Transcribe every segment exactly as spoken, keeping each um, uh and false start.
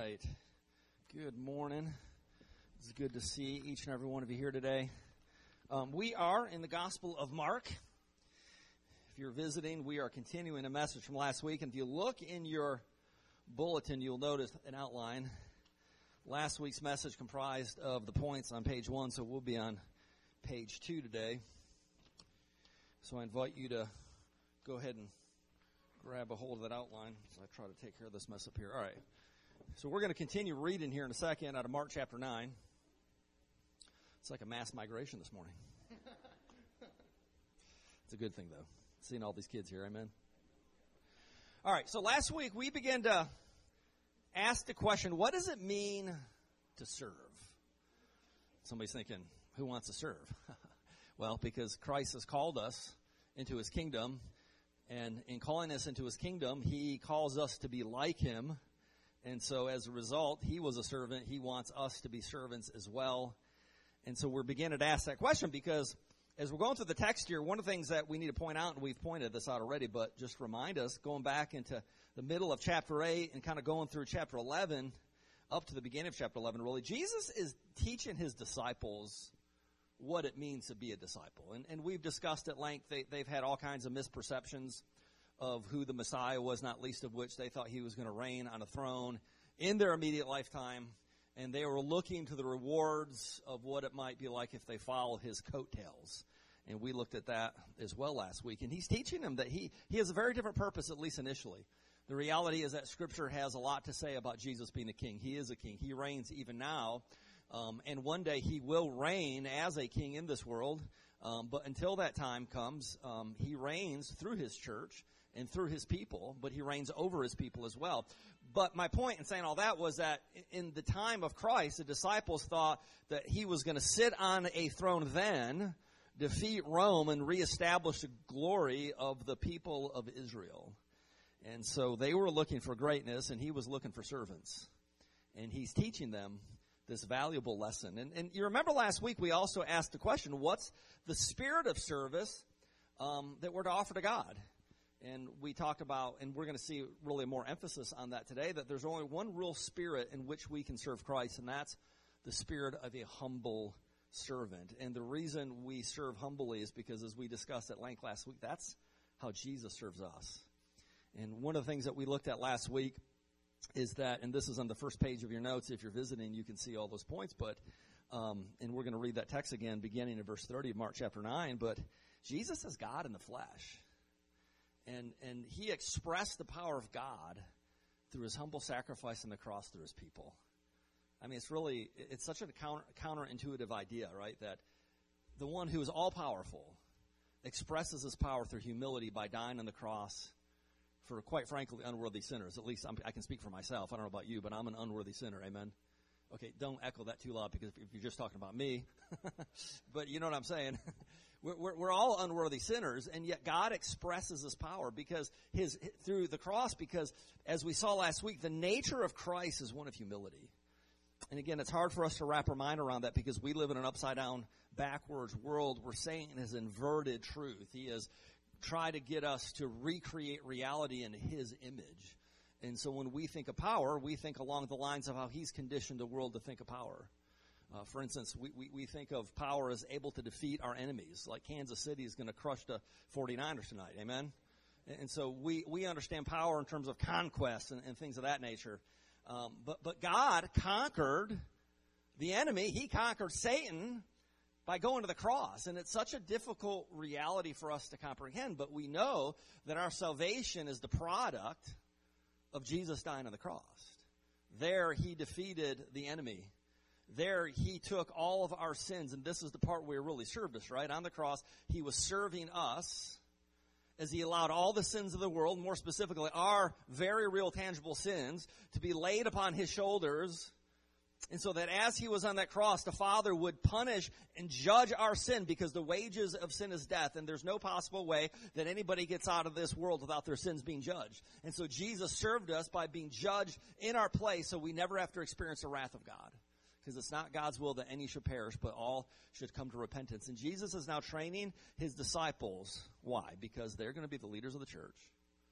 right. Good morning. It's good to see each and every one of you here today. Um, we are in the Gospel of Mark. If you're visiting, we are continuing a message from last week. And if you look in your bulletin, you'll notice an outline. Last week's message comprised of the points on page one, so we'll be on page two today. So I invite you to go ahead and grab a hold of that outline as I try to take care of this mess up here. All right. So we're going to continue reading here in a second out of Mark chapter nine. It's like a mass migration this morning. It's a good thing, though, seeing all these kids here. Amen. All right. So last week we began to ask the question, what does it mean to serve? Somebody's thinking, who wants to serve? Well, because Christ has called us into his kingdom, and in calling us into his kingdom, he calls us to be like him. And so as a result, he was a servant. He wants us to be servants as well. And so we're beginning to ask that question because as we're going through the text here, one of the things that we need to point out, and we've pointed this out already, but just remind us, going back into the middle of chapter eight and kind of going through chapter eleven, up to the beginning of chapter eleven, really, Jesus is teaching his disciples what it means to be a disciple. And, and we've discussed at length, they, they've had all kinds of misperceptions of who the Messiah was, not least of which they thought he was going to reign on a throne in their immediate lifetime. And they were looking to the rewards of what it might be like if they follow his coattails. And we looked at that as well last week. And he's teaching them that he, he has a very different purpose, at least initially. The reality is that Scripture has a lot to say about Jesus being a king. He is a king. He reigns even now. Um, and one day he will reign as a king in this world. Um, but until that time comes, um, he reigns through his church and through his people, but he reigns over his people as well. But my point in saying all that was that in the time of Christ, the disciples thought that he was going to sit on a throne then, defeat Rome, and reestablish the glory of the people of Israel. And so they were looking for greatness, and he was looking for servants. And he's teaching them this valuable lesson. And, and you remember last week we also asked the question, what's the spirit of service um, that we're to offer to God? And we talked about, and we're going to see really more emphasis on that today, that there's only one real spirit in which we can serve Christ, and that's the spirit of a humble servant. And the reason we serve humbly is because, as we discussed at length last week, that's how Jesus serves us. And one of the things that we looked at last week is that, and this is on the first page of your notes, if you're visiting, you can see all those points, but, um, and we're going to read that text again, beginning in verse thirty of Mark chapter nine, but Jesus is God in the flesh. And and he expressed the power of God through his humble sacrifice on the cross through his people. I mean, it's really, it's such a counter, counterintuitive idea, right? That the one who is all-powerful expresses his power through humility by dying on the cross for, quite frankly, unworthy sinners. At least I'm, I can speak for myself. I don't know about you, but I'm an unworthy sinner. Amen? Okay, don't echo that too loud because if you're just talking about me. But you know what I'm saying. We're, we're, we're all unworthy sinners, and yet God expresses his power because his through the cross, because as we saw last week, the nature of Christ is one of humility. And again, it's hard for us to wrap our mind around that because we live in an upside-down, backwards world where Satan has inverted truth. He has tried to get us to recreate reality in his image. And so when we think of power, we think along the lines of how he's conditioned the world to think of power. Uh, for instance, we, we, we think of power as able to defeat our enemies, like Kansas City is going to crush the forty-niners tonight, amen? And, and so we, we understand power in terms of conquest and, and things of that nature. Um, but, but God conquered the enemy. He conquered Satan by going to the cross. And it's such a difficult reality for us to comprehend, but we know that our salvation is the product of Jesus dying on the cross. There he defeated the enemy. There he took all of our sins, and this is the part where he really served us, right? On the cross, he was serving us as he allowed all the sins of the world, more specifically our very real tangible sins, to be laid upon his shoulders. And so that as he was on that cross, the Father would punish and judge our sin because the wages of sin is death, and there's no possible way that anybody gets out of this world without their sins being judged. And so Jesus served us by being judged in our place so we never have to experience the wrath of God. Because it's not God's will that any should perish, but all should come to repentance. And Jesus is now training his disciples. Why? Because they're going to be the leaders of the church.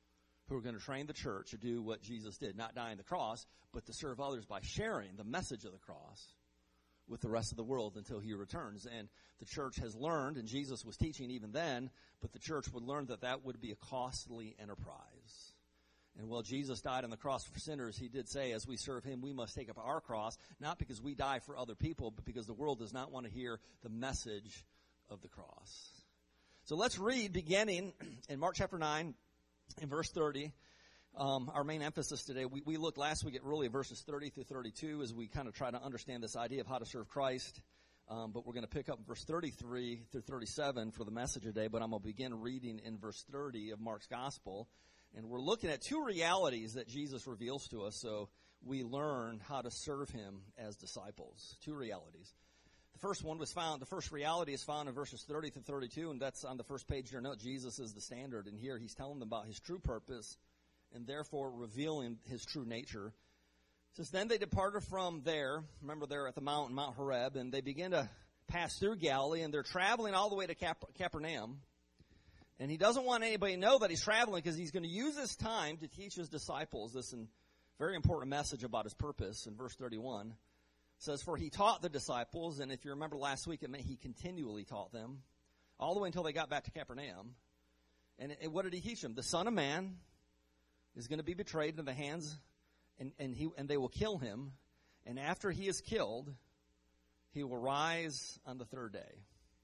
who are going to train the church to do what Jesus did, not die on the cross, but to serve others by sharing the message of the cross with the rest of the world until he returns. And the church has learned, and Jesus was teaching even then, but the church would learn that that would be a costly enterprise. And while Jesus died on the cross for sinners, he did say, as we serve him, we must take up our cross, not because we die for other people, but because the world does not want to hear the message of the cross. So let's read, beginning in Mark chapter nine, in verse thirty. Um, our main emphasis today, we, we looked last week at really verses thirty through thirty-two as we kind of try to understand this idea of how to serve Christ. Um, but we're going to pick up verse thirty-three through thirty-seven for the message today. But I'm going to begin reading in verse thirty of Mark's gospel. And we're looking at two realities that Jesus reveals to us so we learn how to serve him as disciples. Two realities. The first one was found, the first reality is found in verses thirty through thirty-two, and that's on the first page of your note. Jesus is the standard. And here he's telling them about his true purpose and therefore revealing his true nature. It says, then they departed from there. Remember, they're at the mountain, Mount Horeb, and they begin to pass through Galilee, and they're traveling all the way to Cap- Capernaum. And he doesn't want anybody to know that he's traveling because he's going to use this time to teach his disciples this very important message about his purpose. In verse thirty-one, it says, for he taught the disciples, and if you remember last week, it meant he continually taught them, all the way until they got back to Capernaum. And it, what did he teach them? The Son of Man is going to be betrayed into the hands, and, and, he, and they will kill him. And after he is killed, he will rise on the third day.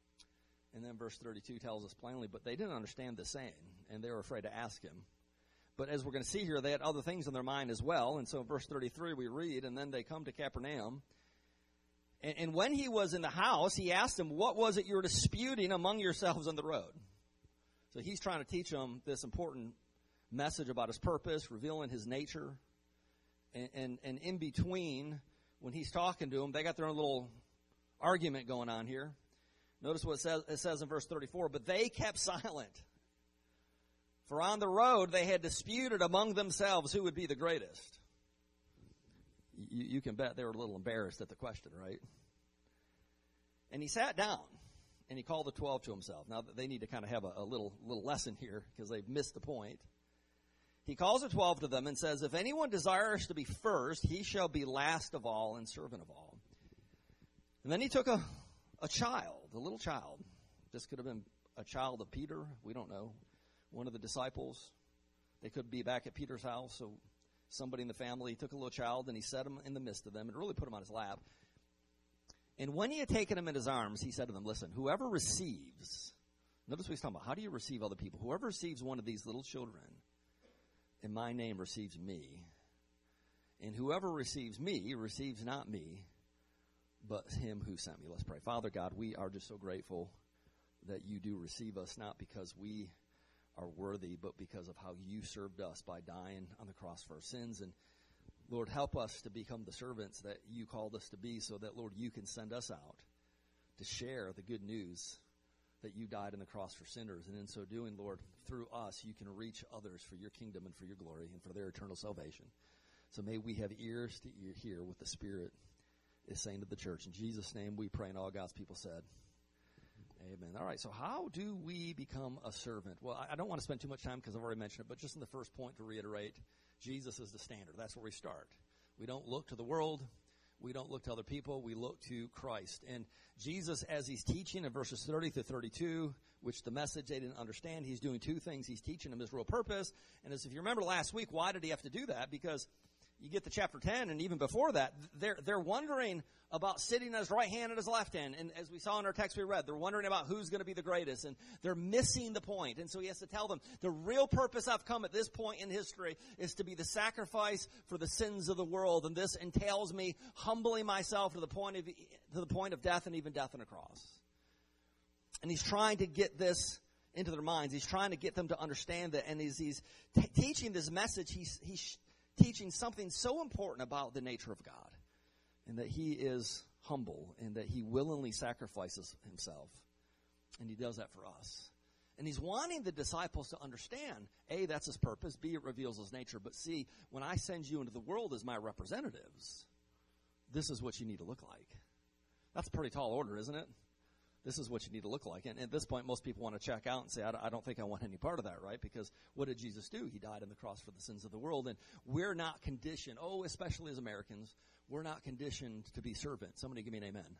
And then verse thirty-two tells us plainly, but they didn't understand the saying, and they were afraid to ask him. But as we're going to see here, they had other things in their mind as well. And so in verse thirty-three we read, and then they come to Capernaum. And, and when he was in the house, he asked them, what was it you were disputing among yourselves on the road? So he's trying to teach them this important message about his purpose, revealing his nature. And, and, and in between, when he's talking to them, they got their own little argument going on here. Notice what it says, it says in verse thirty-four, but they kept silent. For on the road they had disputed among themselves who would be the greatest. You, you can bet they were a little embarrassed at the question, right? And he sat down, and he called the twelve to himself. Now, they need to kind of have a, a little, little lesson here because they've missed the point. He calls the twelve to them and says, if anyone desires to be first, he shall be last of all and servant of all. And then he took a... A child, a little child. This could have been a child of Peter. We don't know. One of the disciples. They could be back at Peter's house. So somebody in the family took a little child and he set him in the midst of them and really put him on his lap. And when he had taken him in his arms, he said to them, listen, whoever receives, notice what he's talking about. How do you receive other people? Whoever receives one of these little children in my name receives me. And whoever receives me receives not me, but him who sent me. Let's pray. Father God, we are just so grateful that you do receive us, not because we are worthy, but because of how you served us by dying on the cross for our sins. And Lord, help us to become the servants that you called us to be so that, Lord, you can send us out to share the good news that you died on the cross for sinners. And in so doing, Lord, through us, you can reach others for your kingdom and for your glory and for their eternal salvation. So may we have ears to hear what the Spirit is saying to the church. In Jesus' name we pray, and all God's people said, amen. All right, so how do we become a servant? Well, I don't want to spend too much time because I've already mentioned it, but just in the first point to reiterate, Jesus is the standard. That's where we start. We don't look to the world. We don't look to other people. We look to Christ. And Jesus, as he's teaching in verses thirty to thirty-two, which the message they didn't understand, he's doing two things. He's teaching them his real purpose. And as if you remember last week, why did he have to do that? Because you get to chapter ten, and even before that, they're, they're wondering about sitting at his right hand and his left hand. And as we saw in our text we read, they're wondering about who's going to be the greatest, and they're missing the point. And so he has to tell them, the real purpose I've come at this point in history is to be the sacrifice for the sins of the world. And this entails me humbling myself to the point of, to the point of death, and even death on a cross. And he's trying to get this into their minds. He's trying to get them to understand that. And as he's t- teaching this message, he's, he's teaching something so important about the nature of God, and that he is humble, and that he willingly sacrifices himself, and he does that for us. And he's wanting the disciples to understand, A, that's his purpose, B, it reveals his nature, but C, when I send you into the world as my representatives, this is what you need to look like. That's a pretty tall order, isn't it? This is what you need to look like. And at this point, most people want to check out and say, I don't, I don't think I want any part of that, right? Because what did Jesus do? He died on the cross for the sins of the world. And we're not conditioned, oh, especially as Americans, we're not conditioned to be servants. Somebody give me an amen.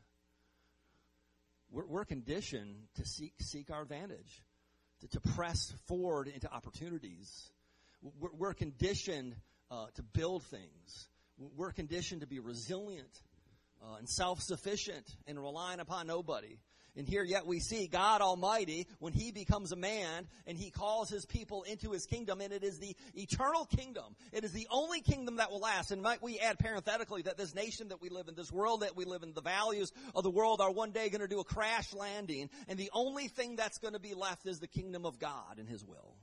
We're, we're conditioned to seek seek our advantage, to, to press forward into opportunities. We're, we're conditioned uh, to build things. We're conditioned to be resilient uh, and self-sufficient and relying upon nobody. And here yet we see God Almighty, when He becomes a man and He calls His people into His kingdom, and it is the eternal kingdom. It is the only kingdom that will last. And might we add parenthetically that this nation that we live in, this world that we live in, the values of the world are one day going to do a crash landing. And the only thing that's going to be left is the kingdom of God and His will.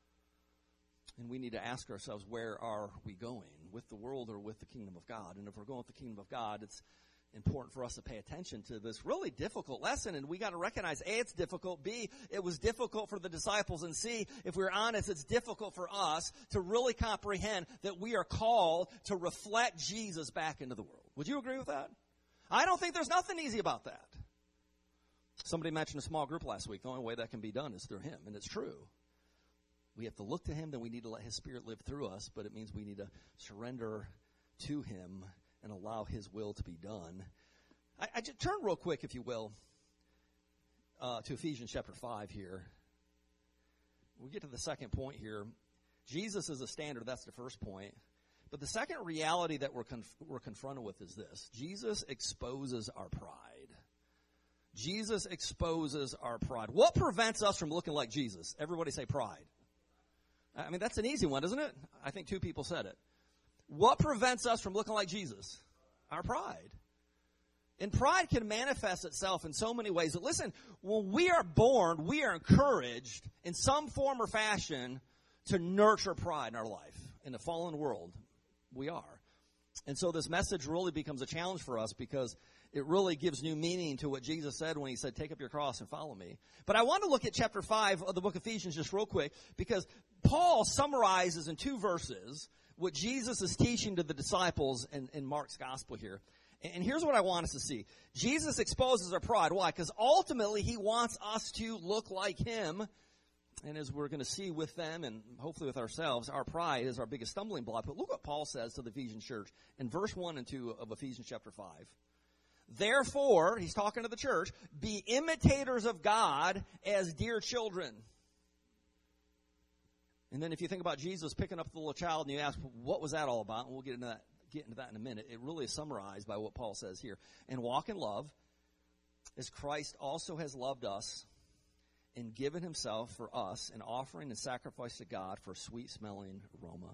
And we need to ask ourselves, where are we going? With the world or with the kingdom of God? And if we're going with the kingdom of God, it's important for us to pay attention to this really difficult lesson, and we got to recognize, A, it's difficult, B, it was difficult for the disciples, and C, if we're honest, it's difficult for us to really comprehend that we are called to reflect Jesus back into the world. Would you agree with that? I don't think there's nothing easy about that. Somebody mentioned a small group last week. The only way that can be done is through Him, and it's true. We have to look to Him, then we need to let His Spirit live through us, but it means we need to surrender to Him and allow His will to be done. I, I just turn real quick, if you will, uh, to Ephesians chapter five here. We get to the second point here. Jesus is a standard. That's the first point. But the second reality that we're conf- we're confronted with is this: Jesus exposes our pride. Jesus exposes our pride. What prevents us from looking like Jesus? Everybody say pride. I mean, that's an easy one, isn't it? I think two people said it. What prevents us from looking like Jesus? Our pride. And pride can manifest itself in so many ways. But listen, when we are born, we are encouraged in some form or fashion to nurture pride in our life. In a fallen world, we are. And so this message really becomes a challenge for us, because it really gives new meaning to what Jesus said when He said, take up your cross and follow me. But I want to look at chapter five of the book of Ephesians just real quick, because Paul summarizes in two verses what Jesus is teaching to the disciples in, in Mark's gospel here. And, and here's what I want us to see. Jesus exposes our pride. Why? Because ultimately He wants us to look like Him. And as we're going to see with them and hopefully with ourselves, our pride is our biggest stumbling block. But look what Paul says to the Ephesian church in verse one and two of Ephesians chapter five. Therefore, he's talking to the church, be imitators of God as dear children. And then if you think about Jesus picking up the little child and you ask, what was that all about? And we'll get into that, get into that in a minute. It really is summarized by what Paul says here. And walk in love as Christ also has loved us and given Himself for us, an offering and sacrifice to God for a sweet-smelling aroma.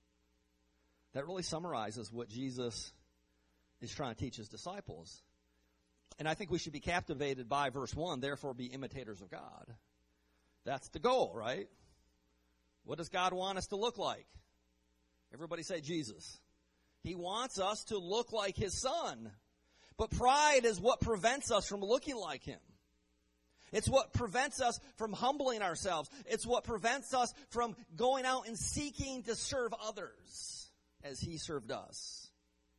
That really summarizes what Jesus is trying to teach His disciples. And I think we should be captivated by verse one, therefore be imitators of God. That's the goal, right? What does God want us to look like? Everybody say Jesus. He wants us to look like His Son. But pride is what prevents us from looking like Him. It's what prevents us from humbling ourselves. It's what prevents us from going out and seeking to serve others as He served us.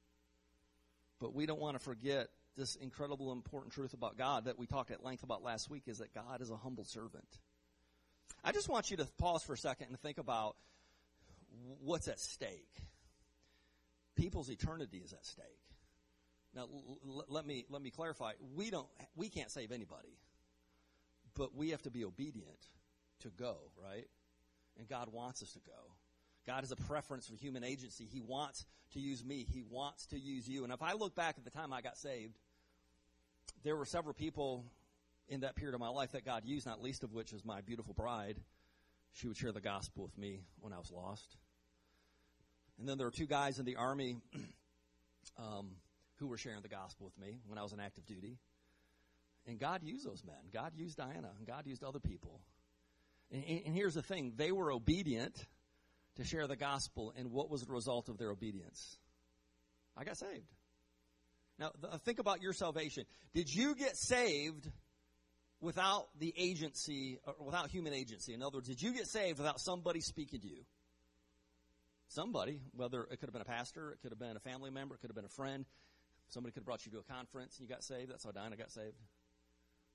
But we don't want to forget this incredible important truth about God that we talked at length about last week, is that God is a humble servant. I just want you to pause for a second and think about what's at stake. People's eternity is at stake. Now, l- l- let me let me clarify. We don't we can't save anybody, but we have to be obedient to go, right? And God wants us to go. God has a preference for human agency. He wants to use me. He wants to use you. And if I look back at the time I got saved, there were several people in that period of my life that God used, not least of which is my beautiful bride. She would share the gospel with me when I was lost. And then there were two guys in the Army um, who were sharing the gospel with me when I was on active duty. And God used those men. God used Diana, and God used other people. And, and here's the thing. They were obedient to share the gospel, and what was the result of their obedience? I got saved. Now, th- think about your salvation. Did you get saved without the agency, or without human agency? In other words, did you get saved without somebody speaking to you? Somebody, whether it could have been a pastor, it could have been a family member, it could have been a friend. Somebody could have brought you to a conference and you got saved. That's how Dinah got saved.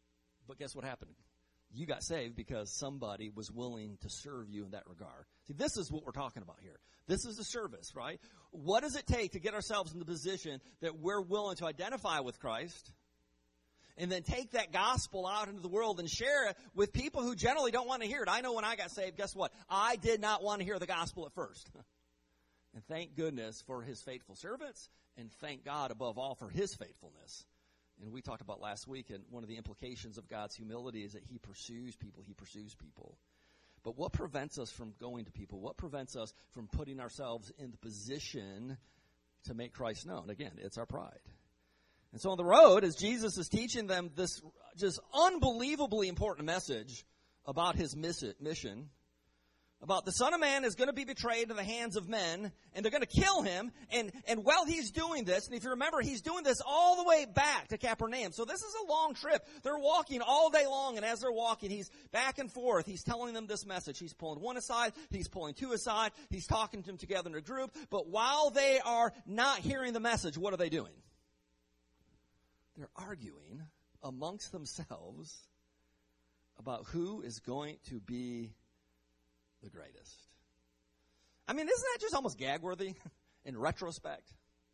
But guess what happened? You got saved because somebody was willing to serve you in that regard. See, this is what we're talking about here. This is the service, right? What does it take to get ourselves in the position that we're willing to identify with Christ and then take that gospel out into the world and share it with people who generally don't want to hear it? I know when I got saved, guess what? I did not want to hear the gospel at first. And thank goodness for his faithful servants, and thank God above all for his faithfulness. And we talked about last week, and one of the implications of God's humility is that he pursues people. He pursues people. But what prevents us from going to people? What prevents us from putting ourselves in the position to make Christ known? Again, it's our pride. And so on the road, as Jesus is teaching them this just unbelievably important message about his mission, about the Son of Man is going to be betrayed in the hands of men, and they're going to kill him. And, and while he's doing this, and if you remember, he's doing this all the way back to Capernaum. So this is a long trip. They're walking all day long, and as they're walking, he's back and forth. He's telling them this message. He's pulling one aside. He's pulling two aside. He's talking to them together in a group. But while they are not hearing the message, what are they doing? They're arguing amongst themselves about who is going to be the greatest. I mean, isn't that just almost gag-worthy in retrospect?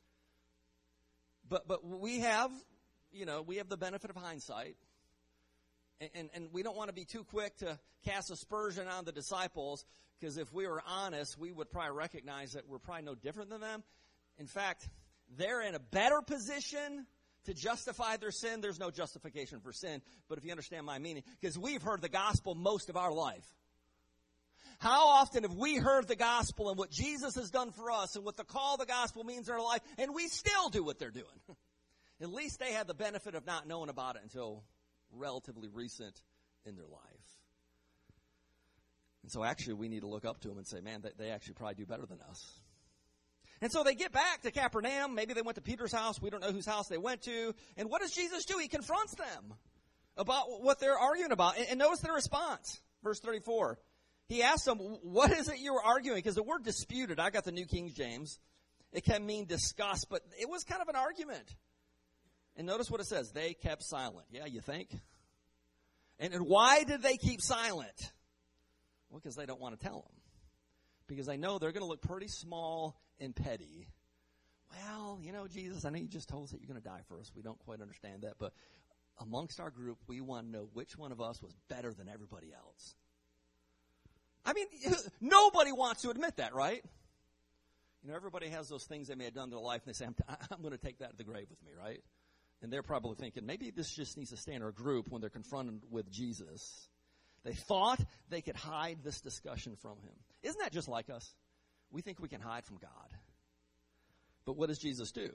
But but we have, you know, we have the benefit of hindsight, and, and, and we don't want to be too quick to cast aspersion on the disciples, because if we were honest, we would probably recognize that we're probably no different than them. In fact, they're in a better position to justify their sin. There's no justification for sin, but if you understand my meaning, because we've heard the gospel most of our life. How often have we heard the gospel and what Jesus has done for us and what the call of the gospel means in our life, and we still do what they're doing? At least they had the benefit of not knowing about it until relatively recent in their life. And so actually we need to look up to them and say, man, they, they actually probably do better than us. And so they get back to Capernaum. Maybe they went to Peter's house. We don't know whose house they went to. And what does Jesus do? He confronts them about what they're arguing about. And, and notice their response. Verse thirty-four. He asked them, what is it you were arguing? Because the word disputed, I got the New King James. It can mean discuss, but it was kind of an argument. And notice what it says. They kept silent. Yeah, you think? And, and why did they keep silent? Well, because they don't want to tell them. Because they know they're going to look pretty small and petty. Well, you know, Jesus, I know you just told us that you're going to die for us. We don't quite understand that. But amongst our group, we want to know which one of us was better than everybody else. I mean, nobody wants to admit that, right? You know, everybody has those things they may have done in their life, and they say, I'm, t- I'm going to take that to the grave with me, right? And they're probably thinking, maybe this just needs to stay in our group when they're confronted with Jesus. They thought they could hide this discussion from him. Isn't that just like us? We think we can hide from God. But what does Jesus do?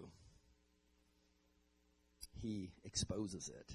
He exposes it.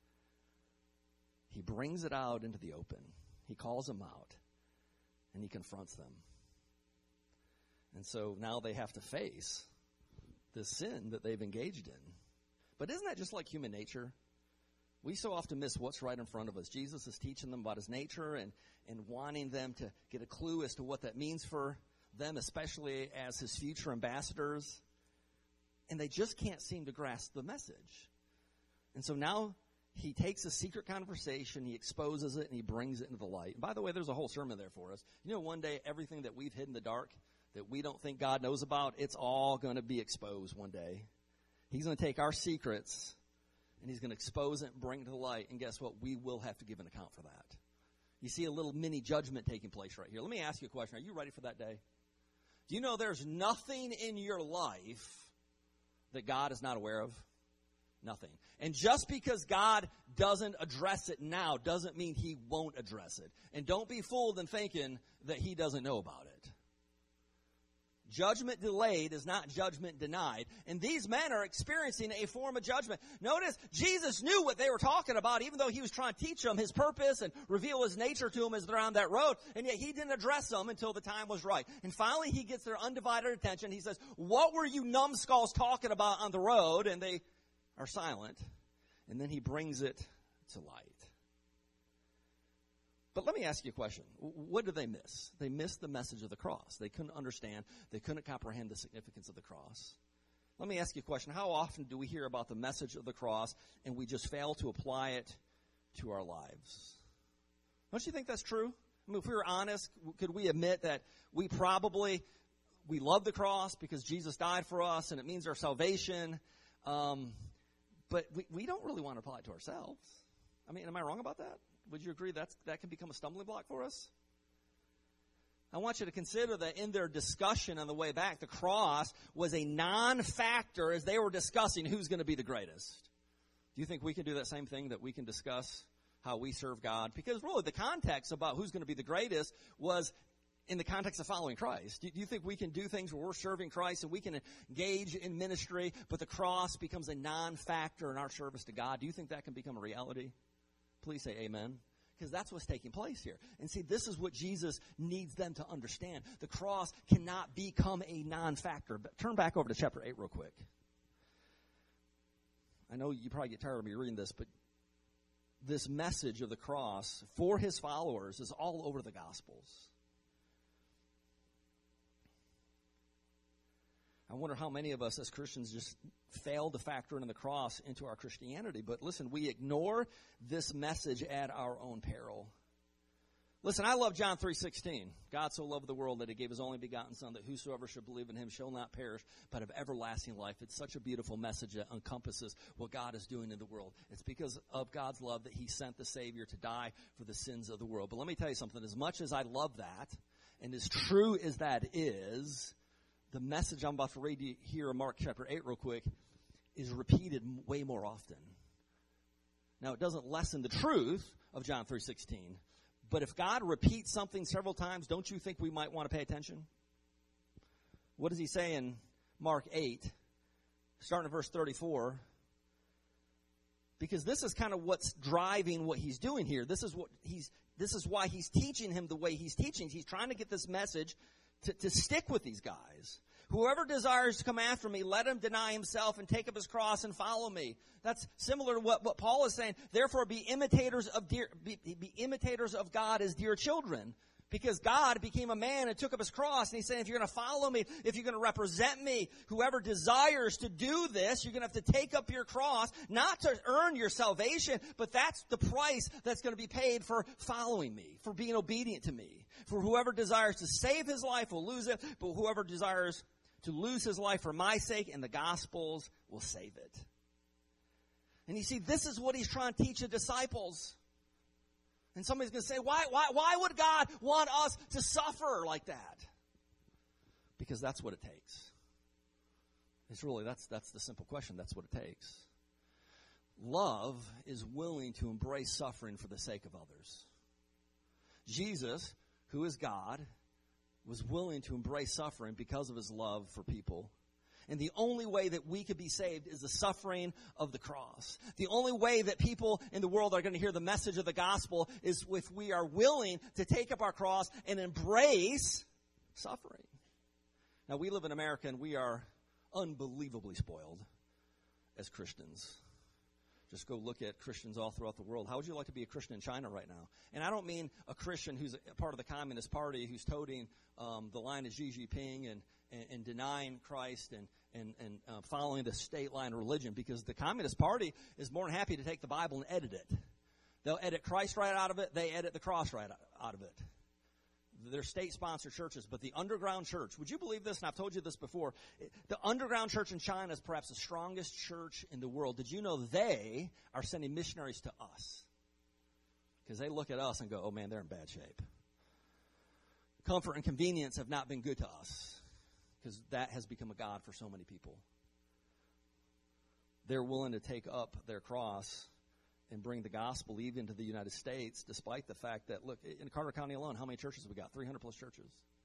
He brings it out into the open. He calls them out. And he confronts them. And so now they have to face the sin that they've engaged in. But isn't that just like human nature? We so often miss what's right in front of us. Jesus is teaching them about his nature and, and wanting them to get a clue as to what that means for them, especially as his future ambassadors. And they just can't seem to grasp the message. And so now he takes a secret conversation, he exposes it, and he brings it into the light. And by the way, there's a whole sermon there for us. You know, one day, everything that we've hid in the dark, that we don't think God knows about, it's all going to be exposed one day. He's going to take our secrets, and he's going to expose it and bring it to the light. And guess what? We will have to give an account for that. You see a little mini judgment taking place right here. Let me ask you a question. Are you ready for that day? Do you know there's nothing in your life that God is not aware of? Nothing. And just because God doesn't address it now doesn't mean he won't address it. And don't be fooled in thinking that he doesn't know about it. Judgment delayed is not judgment denied. And these men are experiencing a form of judgment. Notice, Jesus knew what they were talking about, even though he was trying to teach them his purpose and reveal his nature to them as they're on that road. And yet he didn't address them until the time was right. And finally he gets their undivided attention. He says, what were you numbskulls talking about on the road? And they are silent. And then he brings it to light. But let me ask you a question. What did they miss? They missed the message of the cross. They couldn't understand. They couldn't comprehend the significance of the cross. Let me ask you a question. How often do we hear about the message of the cross and we just fail to apply it to our lives. Don't you think that's true? I mean, if we were honest, could we admit that we probably, we love the cross because Jesus died for us and it means our salvation, um, but we, we don't really want to apply it to ourselves. I mean, am I wrong about that? Would you agree that's, that can become a stumbling block for us? I want you to consider that in their discussion on the way back, the cross was a non-factor as they were discussing who's going to be the greatest. Do you think we can do that same thing, that we can discuss how we serve God? Because really the context about who's going to be the greatest was in the context of following Christ. Do you think we can do things where we're serving Christ and we can engage in ministry, but the cross becomes a non-factor in our service to God? Do you think that can become a reality? Please say amen. Because that's what's taking place here. And see, this is what Jesus needs them to understand. The cross cannot become a non-factor. But turn back over to chapter eight real quick. I know you probably get tired of me reading this, but this message of the cross for his followers is all over the Gospels. I wonder how many of us as Christians just fail to factor in the cross into our Christianity. But listen, we ignore this message at our own peril. Listen, I love John three sixteen. God so loved the world that he gave his only begotten Son, that whosoever should believe in him shall not perish, but have everlasting life. It's such a beautiful message that encompasses what God is doing in the world. It's because of God's love that he sent the Savior to die for the sins of the world. But let me tell you something. As much as I love that, and as true as that is, the message I'm about to read you here in Mark chapter eight real quick is repeated way more often. Now, it doesn't lessen the truth of John three sixteen, but if God repeats something several times, don't you think we might want to pay attention? What does he say in Mark eight, starting at verse thirty-four? Because this is kind of what's driving what he's doing here. This is what he's. This is why he's teaching him the way he's teaching. He's trying to get this message To, to stick with these guys. Whoever desires to come after me, let him deny himself and take up his cross and follow me. That's similar to what, what Paul is saying. Therefore, be imitators of dear, be, be imitators of God as dear children. Because God became a man and took up his cross. And he's saying, if you're going to follow me, if you're going to represent me, whoever desires to do this, you're going to have to take up your cross, not to earn your salvation, but that's the price that's going to be paid for following me, for being obedient to me. For whoever desires to save his life will lose it, but whoever desires to lose his life for my sake and the gospel's will save it. And you see, this is what he's trying to teach the disciples. And somebody's going to say, why, why, why would God want us to suffer like that? Because that's what it takes. It's really, that's, that's the simple question. That's what it takes. Love is willing to embrace suffering for the sake of others. Jesus, who is God, was willing to embrace suffering because of his love for people. And the only way that we could be saved is the suffering of the cross. The only way that people in the world are going to hear the message of the gospel is if we are willing to take up our cross and embrace suffering. Now, we live in America and we are unbelievably spoiled as Christians. Just go look at Christians all throughout the world. How would you like to be a Christian in China right now? And I don't mean a Christian who's a part of the Communist Party who's toting um, the line of Xi Jinping and, and, and denying Christ and, and, and uh, following the state line religion, because the Communist Party is more than happy to take the Bible and edit it. They'll edit Christ right out of it. They edit the cross right out of it. They're state-sponsored churches, but the underground church, would you believe this? And I've told you this before. The underground church in China is perhaps the strongest church in the world. Did you know they are sending missionaries to us? Because they look at us and go, oh, man, they're in bad shape. Comfort and convenience have not been good to us, because that has become a god for so many people. They're willing to take up their cross and bring the gospel even to the United States, despite the fact that, look, in Carter County alone, how many churches we got? three hundred plus churches.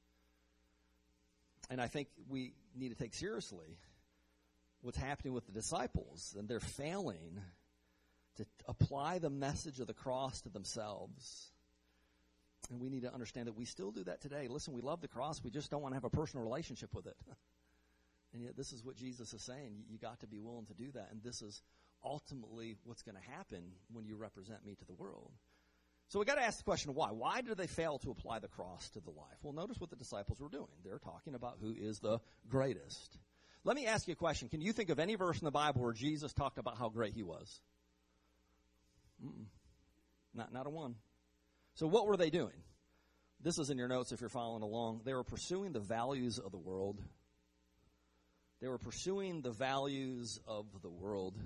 And I think we need to take seriously what's happening with the disciples, and they're failing to apply the message of the cross to themselves. And we need to understand that we still do that today. Listen, we love the cross. We just don't want to have a personal relationship with it. And yet this is what Jesus is saying. You, you got to be willing to do that. And this is ultimately what's going to happen when you represent me to the world. So we got to ask the question, why? Why did they fail to apply the cross to the life? Well, notice what the disciples were doing. They're talking about who is the greatest. Let me ask you a question. Can you think of any verse in the Bible where Jesus talked about how great he was? Mm-mm. Not, not a one. So what were they doing? This is in your notes if you're following along. They were pursuing the values of the world. They were pursuing the values of the world.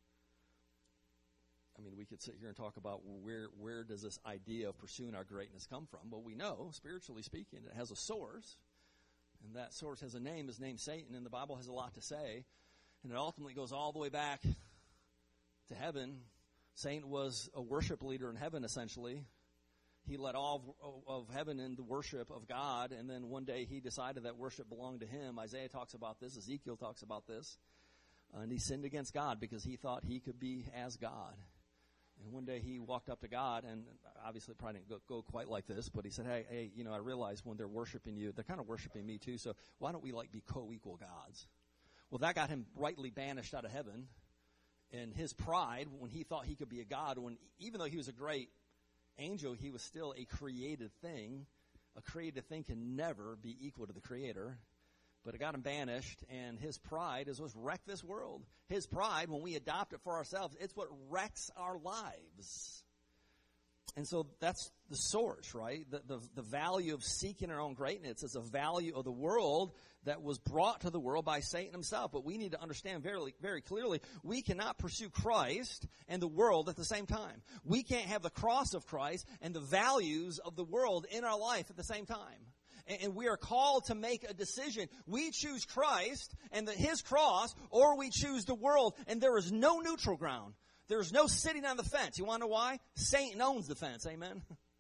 I mean, we could sit here and talk about where where does this idea of pursuing our greatness come from? Well, we know, spiritually speaking, it has a source. And that source has a name. His name's Satan, and the Bible has a lot to say. And it ultimately goes all the way back to heaven. Satan was a worship leader in heaven, essentially. He led all of, of heaven in the worship of God, and then one day he decided that worship belonged to him. Isaiah talks about this. Ezekiel talks about this. Uh, and he sinned against God because he thought he could be as God. And one day he walked up to God, and obviously it probably didn't go, go quite like this, but he said, hey, hey, you know, I realize when they're worshiping you, they're kind of worshiping me too, so why don't we, like, be co-equal gods? Well, that got him rightly banished out of heaven. And his pride, when he thought he could be a god, when even though he was a great angel, he was still a created thing. A created thing can never be equal to the Creator. But it got him banished, and his pride is what's wrecked this world. His pride, when we adopt it for ourselves, it's what wrecks our lives. And so that's the source, right? The, the, the value of seeking our own greatness is a value of the world that was brought to the world by Satan himself. But we need to understand very, very clearly, we cannot pursue Christ and the world at the same time. We can't have the cross of Christ and the values of the world in our life at the same time. And we are called to make a decision. We choose Christ and the, His cross, or we choose the world, and there is no neutral ground. There is no sitting on the fence. You want to know why? Satan owns the fence. Amen?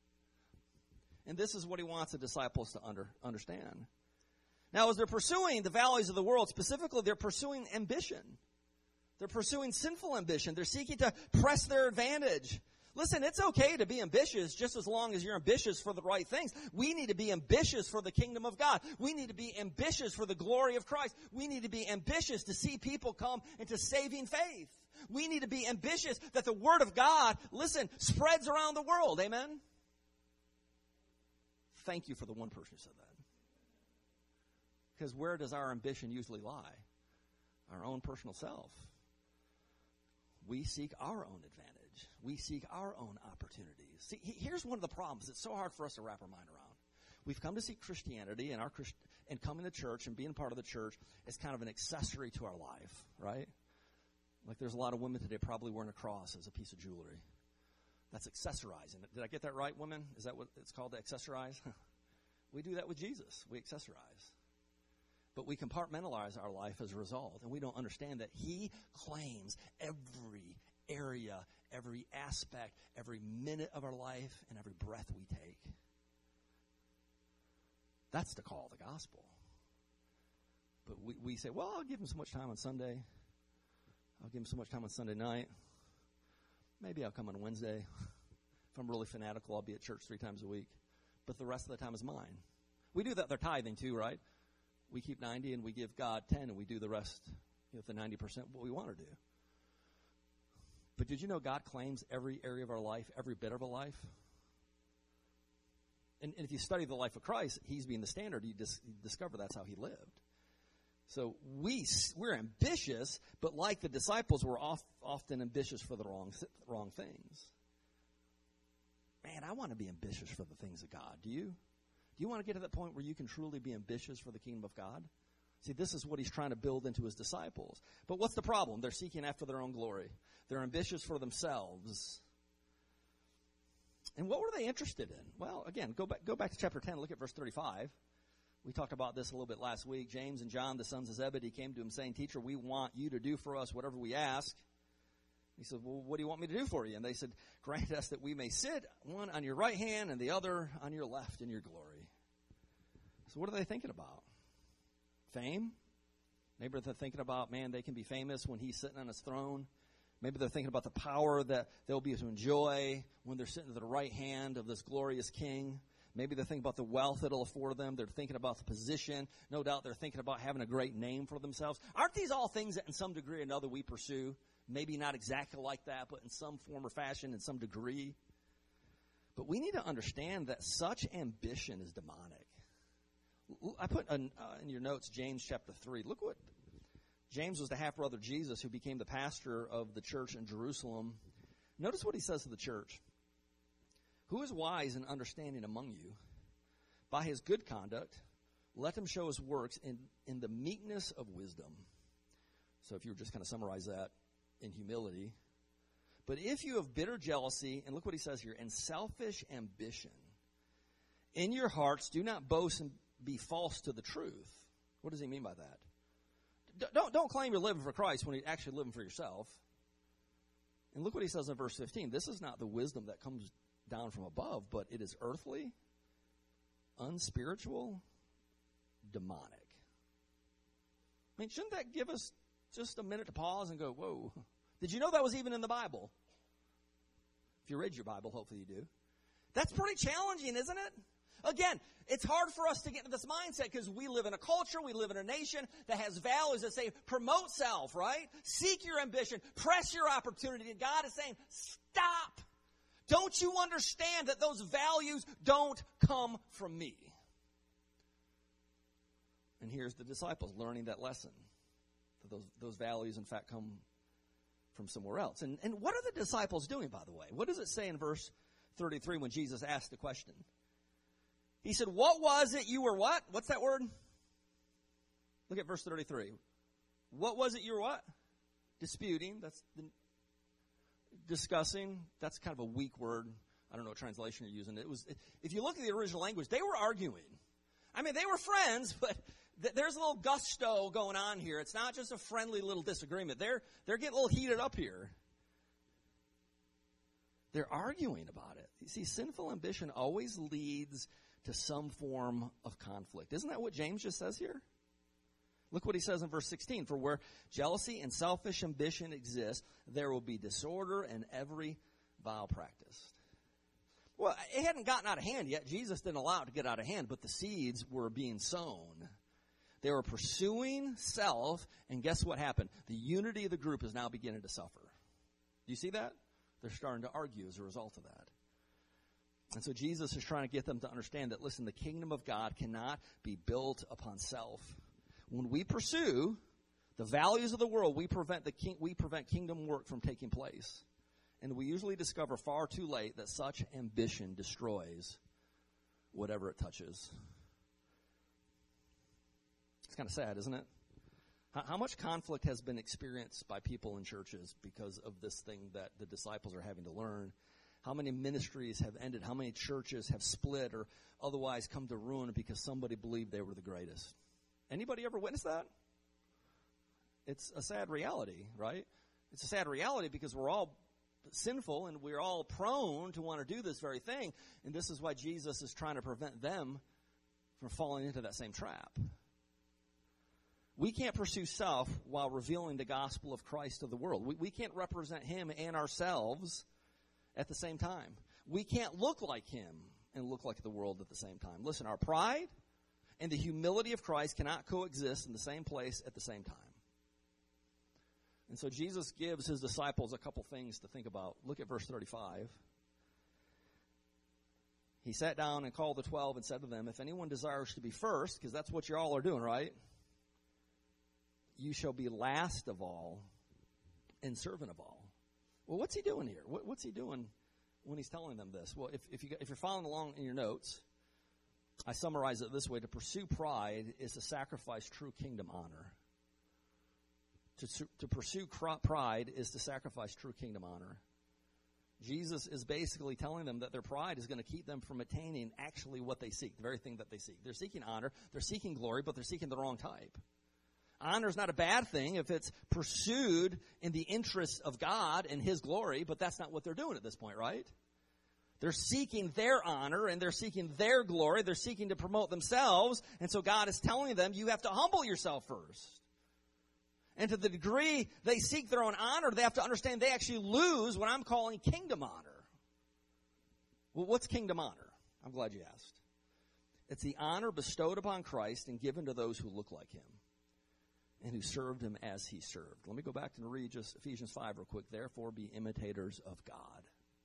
And this is what he wants the disciples to under, understand. Now, as they're pursuing the values of the world, specifically, they're pursuing ambition. They're pursuing sinful ambition. They're seeking to press their advantage. Listen, it's okay to be ambitious just as long as you're ambitious for the right things. We need to be ambitious for the kingdom of God. We need to be ambitious for the glory of Christ. We need to be ambitious to see people come into saving faith. We need to be ambitious that the Word of God, listen, spreads around the world. Amen? Thank you for the one person who said that. Because where does our ambition usually lie? Our own personal self. We seek our own advantage. We seek our own opportunities. See, here's one of the problems. It's so hard for us to wrap our mind around. We've come to see Christianity, and our Christ- and coming to church and being part of the church is kind of an accessory to our life, right? Like there's a lot of women today probably wearing a cross as a piece of jewelry. That's accessorizing. Did I get that right, women? Is that what it's called, to accessorize? We do that with Jesus. We accessorize. But we compartmentalize our life as a result, and we don't understand that He claims every area, every aspect, every minute of our life, and every breath we take. That's the call of the gospel. But we, we say, well, I'll give Him so much time on Sunday. I'll give Him so much time on Sunday night. Maybe I'll come on Wednesday. If I'm really fanatical, I'll be at church three times a week. But the rest of the time is mine. We do that with our tithing too, right? We keep ninety and we give God ten, and we do the rest, you know, the ninety percent what we want to do. But did you know God claims every area of our life, every bit of our life? And, and if you study the life of Christ, He's being the standard. You, dis, you discover that's how He lived. So we, we're ambitious, but like the disciples, we're off, often ambitious for the wrong, wrong things. Man, I want to be ambitious for the things of God. Do you? Do you want to get to that point where you can truly be ambitious for the kingdom of God? See, this is what He's trying to build into His disciples. But what's the problem? They're seeking after their own glory. They're ambitious for themselves. And what were they interested in? Well, again, go back, go back to chapter ten. Look at verse thirty-five. We talked about this a little bit last week. James and John, the sons of Zebedee, came to Him saying, Teacher, we want you to do for us whatever we ask. He said, well, what do you want me to do for you? And they said, grant us that we may sit, one on your right hand and the other on your left in your glory. So what are they thinking about? Fame? Maybe they're thinking about, man, they can be famous when He's sitting on His throne. Maybe they're thinking about the power that they'll be able to enjoy when they're sitting at the right hand of this glorious King. Maybe they're thinking about the wealth it'll afford them. They're thinking about the position. No doubt they're thinking about having a great name for themselves. Aren't these all things that in some degree or another we pursue? Maybe not exactly like that, but in some form or fashion, in some degree. But we need to understand that such ambition is demonic. I put in, uh, in your notes James chapter three. Look what James was the half-brother of Jesus who became the pastor of the church in Jerusalem. Notice what he says to the church. Who is wise and understanding among you? By his good conduct, let him show his works in, in the meekness of wisdom. So if you were just kind of summarize that in humility. But if you have bitter jealousy, and look what he says here, and selfish ambition, in your hearts do not boast and be false to the truth. What does he mean by that? D- don't, don't claim you're living for Christ when you're actually living for yourself. And look what he says in verse fifteen. This is not the wisdom that comes down from above, but it is earthly, unspiritual, demonic. I mean, shouldn't that give us just a minute to pause and go, whoa. Did you know that was even in the Bible? If you read your Bible, hopefully you do. That's pretty challenging, isn't it? Again, it's hard for us to get into this mindset because we live in a culture, we live in a nation that has values that say promote self, right? Seek your ambition, press your opportunity. And God is saying, stop. Don't you understand that those values don't come from me? And here's the disciples learning that lesson. That those, those values, in fact, come from somewhere else. And, and what are the disciples doing, by the way? What does it say in verse thirty-three when Jesus asked the question? He said, what was it you were what? What's that word? Look at verse thirty-three. What was it you were what? Disputing. That's the, discussing. That's kind of a weak word. I don't know what translation you're using. It was. If you look at the original language, they were arguing. I mean, they were friends, but th- there's a little gusto going on here. It's not just a friendly little disagreement. They're they're getting a little heated up here. They're arguing about it. You see, sinful ambition always leads to some form of conflict. Isn't that what James just says here? Look what he says in verse sixteen. For where jealousy and selfish ambition exist, there will be disorder and every vile practice. Well, it hadn't gotten out of hand yet. Jesus didn't allow it to get out of hand, but the seeds were being sown. They were pursuing self, and guess what happened? The unity of the group is now beginning to suffer. Do you see that? They're starting to argue as a result of that. And so Jesus is trying to get them to understand that, listen, the kingdom of God cannot be built upon self. When we pursue the values of the world, we prevent the king, we prevent kingdom work from taking place. And we usually discover far too late that such ambition destroys whatever it touches. It's kind of sad, isn't it? How, how much conflict has been experienced by people in churches because of this thing that the disciples are having to learn? How many ministries have ended? How many churches have split or otherwise come to ruin because somebody believed they were the greatest? Anybody ever witnessed that? It's a sad reality, right? It's a sad reality because we're all sinful and we're all prone to want to do this very thing. And this is why Jesus is trying to prevent them from falling into that same trap. We can't pursue self while revealing the gospel of Christ to the world. We, we can't represent him and ourselves at the same time. We can't look like him and look like the world at the same time. Listen, our pride and the humility of Christ cannot coexist in the same place at the same time. And so Jesus gives his disciples a couple things to think about. Look at verse thirty-five. He sat down and called the twelve and said to them, if anyone desires to be first, because that's what you all are doing, right? You shall be last of all and servant of all. Well, what's he doing here? What, what's he doing when he's telling them this? Well, if, if, you, if you're following along in your notes, I summarize it this way. To pursue pride is to sacrifice true kingdom honor. To, to pursue pride is to sacrifice true kingdom honor. Jesus is basically telling them that their pride is going to keep them from attaining actually what they seek, the very thing that they seek. They're seeking honor, they're seeking glory, but they're seeking the wrong type. Honor is not a bad thing if it's pursued in the interests of God and his glory, but that's not what they're doing at this point, right? They're seeking their honor and they're seeking their glory. They're seeking to promote themselves. And so God is telling them, you have to humble yourself first. And to the degree they seek their own honor, they have to understand they actually lose what I'm calling kingdom honor. Well, what's kingdom honor? I'm glad you asked. It's the honor bestowed upon Christ and given to those who look like him and who served him as he served. Let me go back and read just Ephesians five real quick. Therefore, be imitators of God.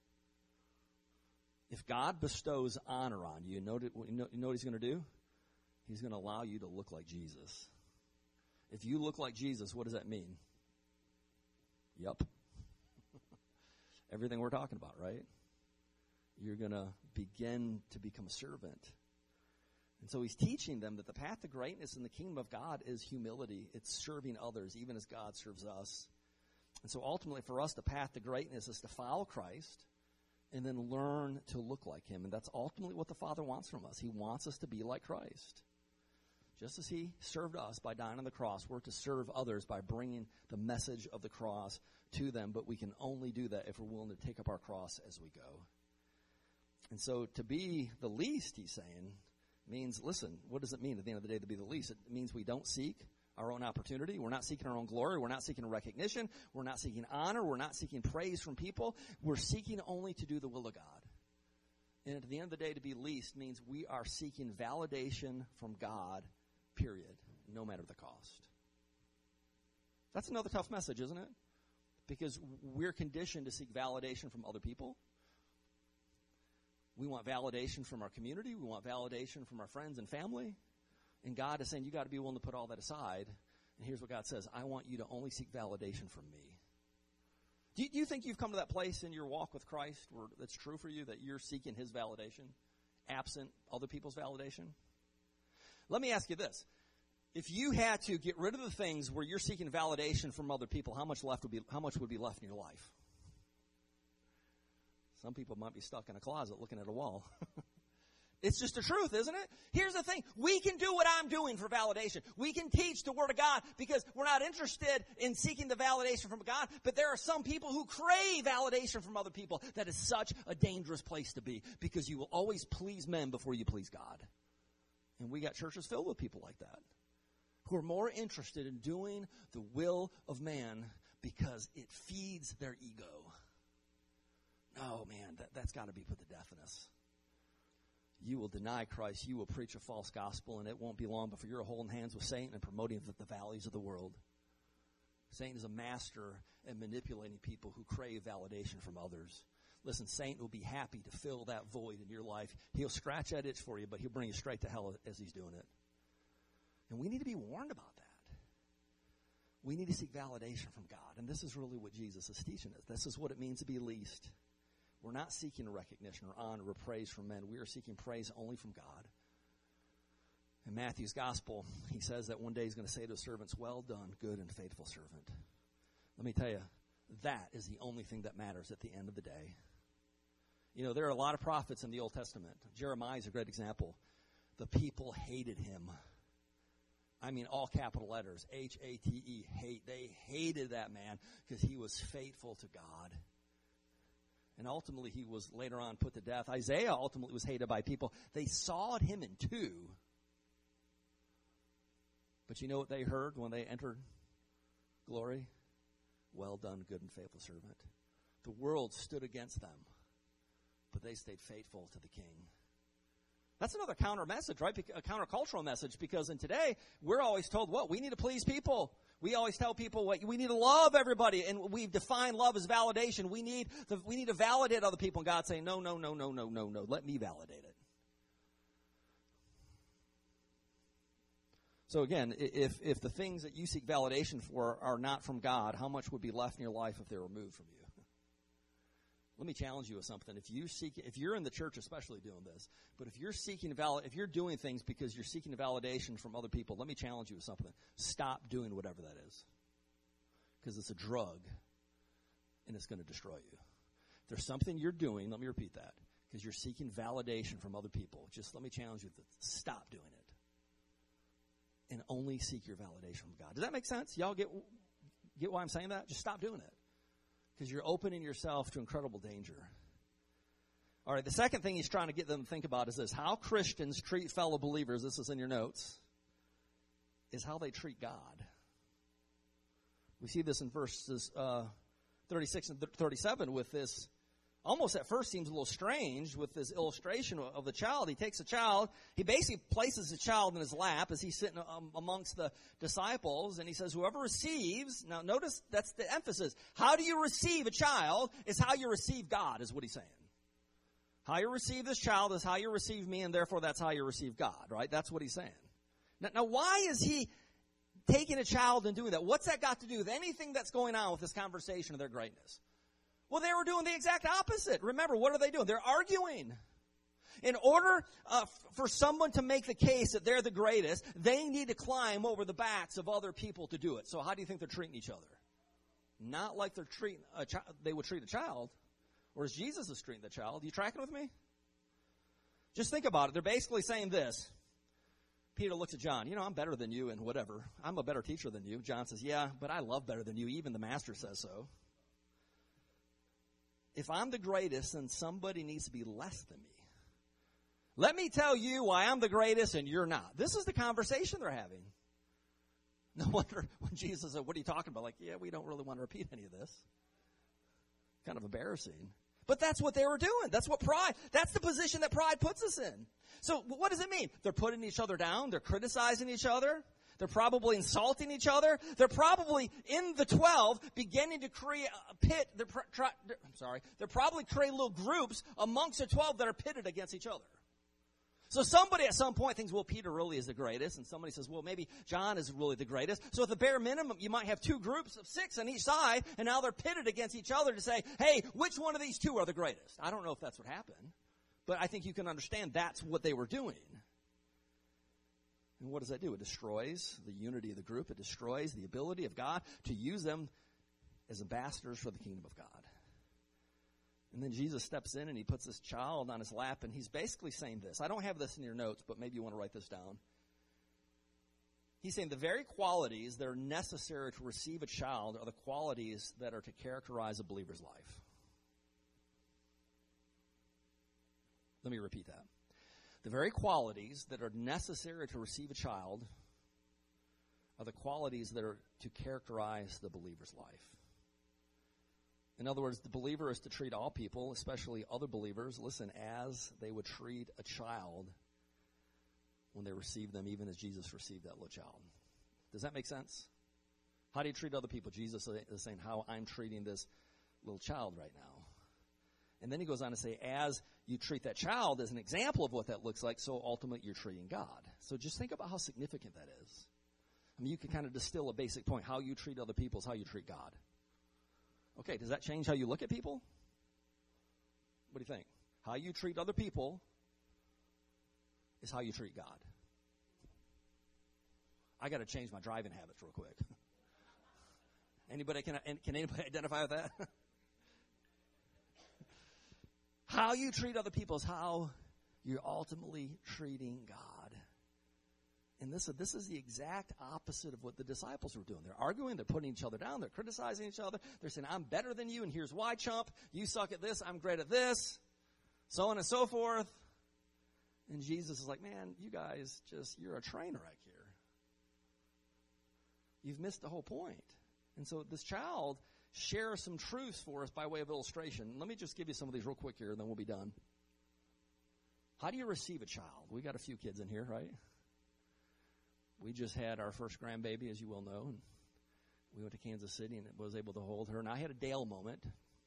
If God bestows honor on you, you know, you know, you know what he's going to do? He's going to allow you to look like Jesus. If you look like Jesus, what does that mean? Yep. Everything we're talking about, right? you're going to begin to become a servant. And so he's teaching them that the path to greatness in the kingdom of God is humility. It's serving others, even as God serves us. And so ultimately for us, the path to greatness is to follow Christ and then learn to look like him. And that's ultimately what the Father wants from us. He wants us to be like Christ. Just as he served us by dying on the cross, we're to serve others by bringing the message of the cross to them. But we can only do that if we're willing to take up our cross as we go. And so to be the least, he's saying, means, listen, what does it mean at the end of the day to be the least? It means we don't seek our own opportunity. We're not seeking our own glory. We're not seeking recognition. We're not seeking honor. We're not seeking praise from people. We're seeking only to do the will of God. And at the end of the day, to be least means we are seeking validation from God, period, no matter the cost. That's another tough message, isn't it? Because we're conditioned to seek validation from other people. We want validation from our community. We want validation from our friends and family. And God is saying, you got to be willing to put all that aside. And here's what God says: I want you to only seek validation from me. Do you, do you think you've come to that place in your walk with Christ where that's true for you, that you're seeking his validation, absent other people's validation? Let me ask you this. If you had to get rid of the things where you're seeking validation from other people, how much left would be, how much would be left in your life? Some people might be stuck in a closet looking at a wall. It's just the truth, isn't it? Here's the thing. We can do what I'm doing for validation. We can teach the Word of God because we're not interested in seeking the validation from God. But there are some people who crave validation from other people. That is such a dangerous place to be because you will always please men before you please God. And we got churches filled with people like that who are more interested in doing the will of man because it feeds their ego. No, man, that, that's got to be put to death in us. You will deny Christ. You will preach a false gospel, and it won't be long before you're holding hands with Satan and promoting the, the valleys of the world. Satan is a master at manipulating people who crave validation from others. Listen, Satan will be happy to fill that void in your life. He'll scratch that itch for you, but he'll bring you straight to hell as he's doing it. And we need to be warned about that. We need to seek validation from God. And this is really what Jesus is teaching us. This is what it means to be least. We're not seeking recognition or honor or praise from men. We are seeking praise only from God. In Matthew's gospel, he says that one day he's going to say to his servants, well done, good and faithful servant. Let me tell you, that is the only thing that matters at the end of the day. You know, there are a lot of prophets in the Old Testament. Jeremiah is a great example. The people hated him. I mean, all capital letters, H A T E, hate. They hated that man because he was faithful to God. And ultimately, he was later on put to death. Isaiah ultimately was hated by people. They sawed him in two. But you know what they heard when they entered glory? Well done, good and faithful servant. The world stood against them, but they stayed faithful to the king. That's another counter message, right? A countercultural message, because in today, we're always told what? We need to please people. We always tell people what we need to love everybody, and we define love as validation. We need the, we need to validate other people, and God's saying, no, no, no, no, no, no, no. Let me validate it. So again, if if the things that you seek validation for are not from God, how much would be left in your life if they were removed from you? Let me challenge you with something. If you seek, if you're in the church, especially doing this, but if you're seeking valid, if you're doing things because you're seeking validation from other people, let me challenge you with something. Stop doing whatever that is, because it's a drug, and it's going to destroy you. If there's something you're doing, let me repeat that, because you're seeking validation from other people. Just let me challenge you with this. Stop doing it, and only seek your validation from God. Does that make sense? Y'all get get why I'm saying that? Just stop doing it. Because you're opening yourself to incredible danger. All right, the second thing he's trying to get them to think about is this. How Christians treat fellow believers, this is in your notes, is how they treat God. We see this in verses uh, thirty-six and thirty-seven with this, almost at first seems a little strange with this illustration of the child. He takes a child, he basically places the child in his lap as he's sitting um, amongst the disciples, and he says, whoever receives, now notice that's the emphasis. How do you receive a child is how you receive God, is what he's saying. How you receive this child is how you receive me, and therefore that's how you receive God, right? That's what he's saying. Now, now why is he taking a child and doing that? What's that got to do with anything that's going on with this conversation of their greatness? Well, they were doing the exact opposite. Remember, what are they doing? They're arguing. In order uh, f- for someone to make the case that they're the greatest, they need to climb over the backs of other people to do it. So how do you think they're treating each other? Not like they're treating a chi- they would treat a child, whereas Jesus is treating the child. You tracking with me? Just think about it. They're basically saying this. Peter looks at John. You know, I'm better than you and whatever. I'm a better teacher than you. John says, yeah, but I love better than you. Even the master says so. If I'm the greatest, then somebody needs to be less than me. Let me tell you why I'm the greatest and you're not. This is the conversation they're having. No wonder when Jesus said, what are you talking about? Like, yeah, we don't really want to repeat any of this. Kind of embarrassing. But that's what they were doing. That's what pride, that's the position that pride puts us in. So what does it mean? They're putting each other down. They're criticizing each other. They're probably insulting each other. They're probably in the twelve beginning to create a pit. They're, try, they're, I'm sorry. They're probably creating little groups amongst the twelve that are pitted against each other. So somebody at some point thinks, well, Peter really is the greatest. And somebody says, well, maybe John is really the greatest. So at the bare minimum, you might have two groups of six on each side. And now they're pitted against each other to say, hey, which one of these two are the greatest? I don't know if that's what happened. But I think you can understand that's what they were doing. And what does that do? It destroys the unity of the group. It destroys the ability of God to use them as ambassadors for the kingdom of God. And then Jesus steps in and he puts this child on his lap, and he's basically saying this. I don't have this in your notes, but maybe you want to write this down. He's saying the very qualities that are necessary to receive a child are the qualities that are to characterize a believer's life. Let me repeat that. The very qualities that are necessary to receive a child are the qualities that are to characterize the believer's life. In other words, the believer is to treat all people, especially other believers, listen, as they would treat a child when they receive them, even as Jesus received that little child. Does that make sense? How do you treat other people? Jesus is saying how I'm treating this little child right now. And then he goes on to say, as you treat that child as an example of what that looks like, so ultimately you're treating God. So just think about how significant that is. I mean, you can kind of distill a basic point. How you treat other people is how you treat God. Okay, does that change how you look at people? What do you think? How you treat other people is how you treat God. I got to change my driving habits real quick. Anybody can can anybody identify with that? How you treat other people is how you're ultimately treating God. And this, this is the exact opposite of what the disciples were doing. They're arguing, they're putting each other down, they're criticizing each other. They're saying, I'm better than you, and here's why, chump. You suck at this, I'm great at this. So on and so forth. And Jesus is like, man, you guys just, you're a train wreck here. You've missed the whole point. And so this child shares some truths for us by way of illustration. Let me just give you some of these real quick here, and then we'll be done. How do you receive a child? We got a few kids in here, right? We just had our first grandbaby, as you well know, and we went to Kansas City and was able to hold her. And I had a Dale moment.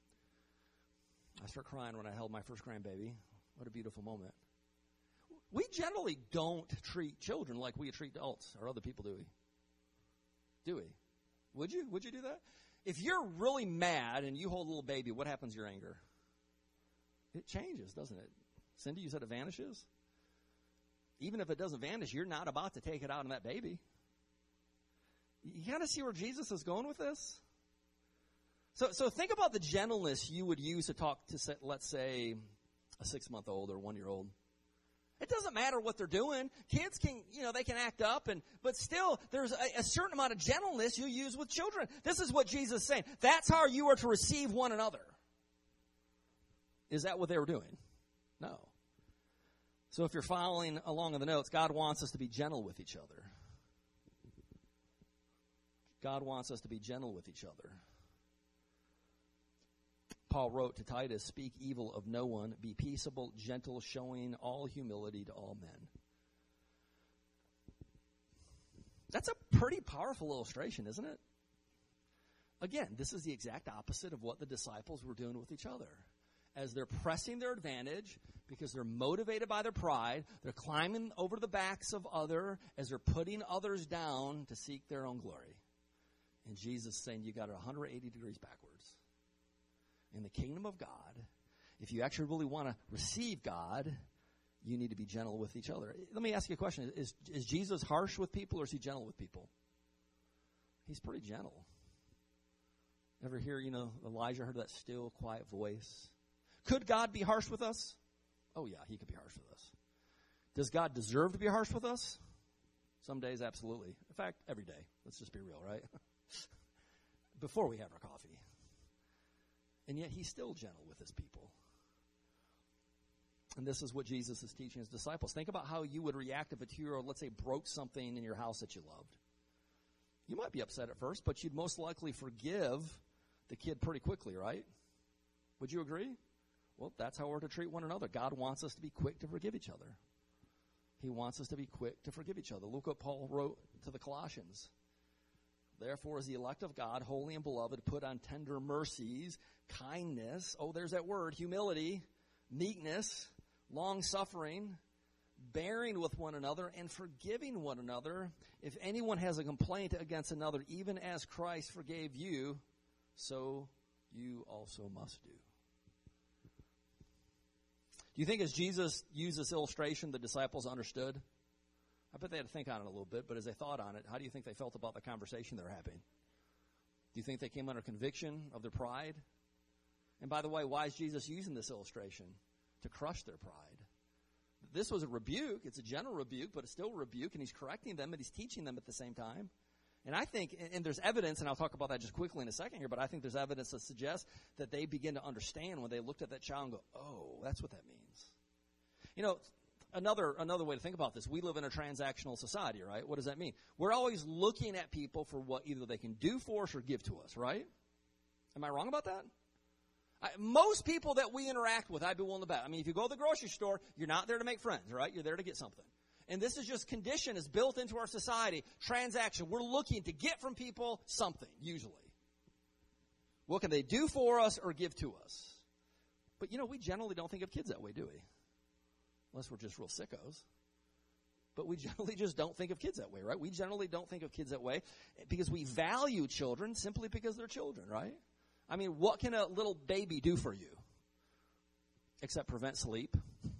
I start crying when I held my first grandbaby. What a beautiful moment. We generally don't treat children like we treat adults or other people, do we? Do we? Would you? Would you do that? If you're really mad and you hold a little baby, what happens to your anger? It changes, doesn't it? Cindy, you said it vanishes? Even if it doesn't vanish, you're not about to take it out on that baby. You kind of see where Jesus is going with this? So so think about the gentleness you would use to talk to, let's say, a six-month-old or one-year-old. It doesn't matter what they're doing. Kids can, you know, they can act up, and but still, there's a, a certain amount of gentleness you use with children. This is what Jesus is saying. That's how you are to receive one another. Is that what they were doing? No. So if you're following along in the notes, God wants us to be gentle with each other. God wants us to be gentle with each other. Paul wrote to Titus, speak evil of no one, be peaceable, gentle, showing all humility to all men. That's a pretty powerful illustration, isn't it? Again, this is the exact opposite of what the disciples were doing with each other. As they're pressing their advantage, because they're motivated by their pride, they're climbing over the backs of others as they're putting others down to seek their own glory. And Jesus is saying you got it one hundred eighty degrees backwards. in the kingdom of God, if you actually really want to receive God, you need to be gentle with each other. Let me ask you a question. Is, is Jesus harsh with people, or is he gentle with people? He's pretty gentle. Ever hear, you know, Elijah heard that still, quiet voice? Could God be harsh with us? Oh, yeah, he could be harsh with us. Does God deserve to be harsh with us? Some days, absolutely. In fact, every day. Let's just be real, right? Before we have our coffee. And yet he's still gentle with his people. And this is what Jesus is teaching his disciples. Think about how you would react if a two-year-old, let's say, broke something in your house that you loved. You might be upset at first, but you'd most likely forgive the kid pretty quickly, right? Would you agree? Well, that's how we're to treat one another. God wants us to be quick to forgive each other. He wants us to be quick to forgive each other. Look what Paul wrote to the Colossians. Therefore, as the elect of God, holy and beloved, put on tender mercies, kindness, oh, there's that word, humility, meekness, long-suffering, bearing with one another, and forgiving one another. If anyone has a complaint against another, even as Christ forgave you, so you also must do. Do you think as Jesus used this illustration, the disciples understood? I bet they had to think on it a little bit, but as they thought on it, how do you think they felt about the conversation they were having? Do you think they came under conviction of their pride? And by the way, why is Jesus using this illustration? To crush their pride. This was a rebuke. It's a general rebuke, but it's still a rebuke, and he's correcting them, and he's teaching them at the same time. And I think, and there's evidence, and I'll talk about that just quickly in a second here, but I think there's evidence that suggests that they begin to understand when they looked at that child and go, oh, that's what that means. You know, another another way to think about this, we live in a transactional society, right? What does that mean? We're always looking at people for what either they can do for us or give to us, right? Am I wrong about that? I, most people that we interact with, I'd be willing to bet. I mean, if you go to the grocery store, you're not there to make friends, right? You're there to get something. And this is just condition is built into our society. Transaction. We're looking to get from people something, usually. What can they do for us or give to us? But, you know, we generally don't think of kids that way, do we? Unless we're just real sickos. But we generally just don't think of kids that way, right? We generally don't think of kids that way because we value children simply because they're children, right? I mean, what can a little baby do for you? Except prevent sleep.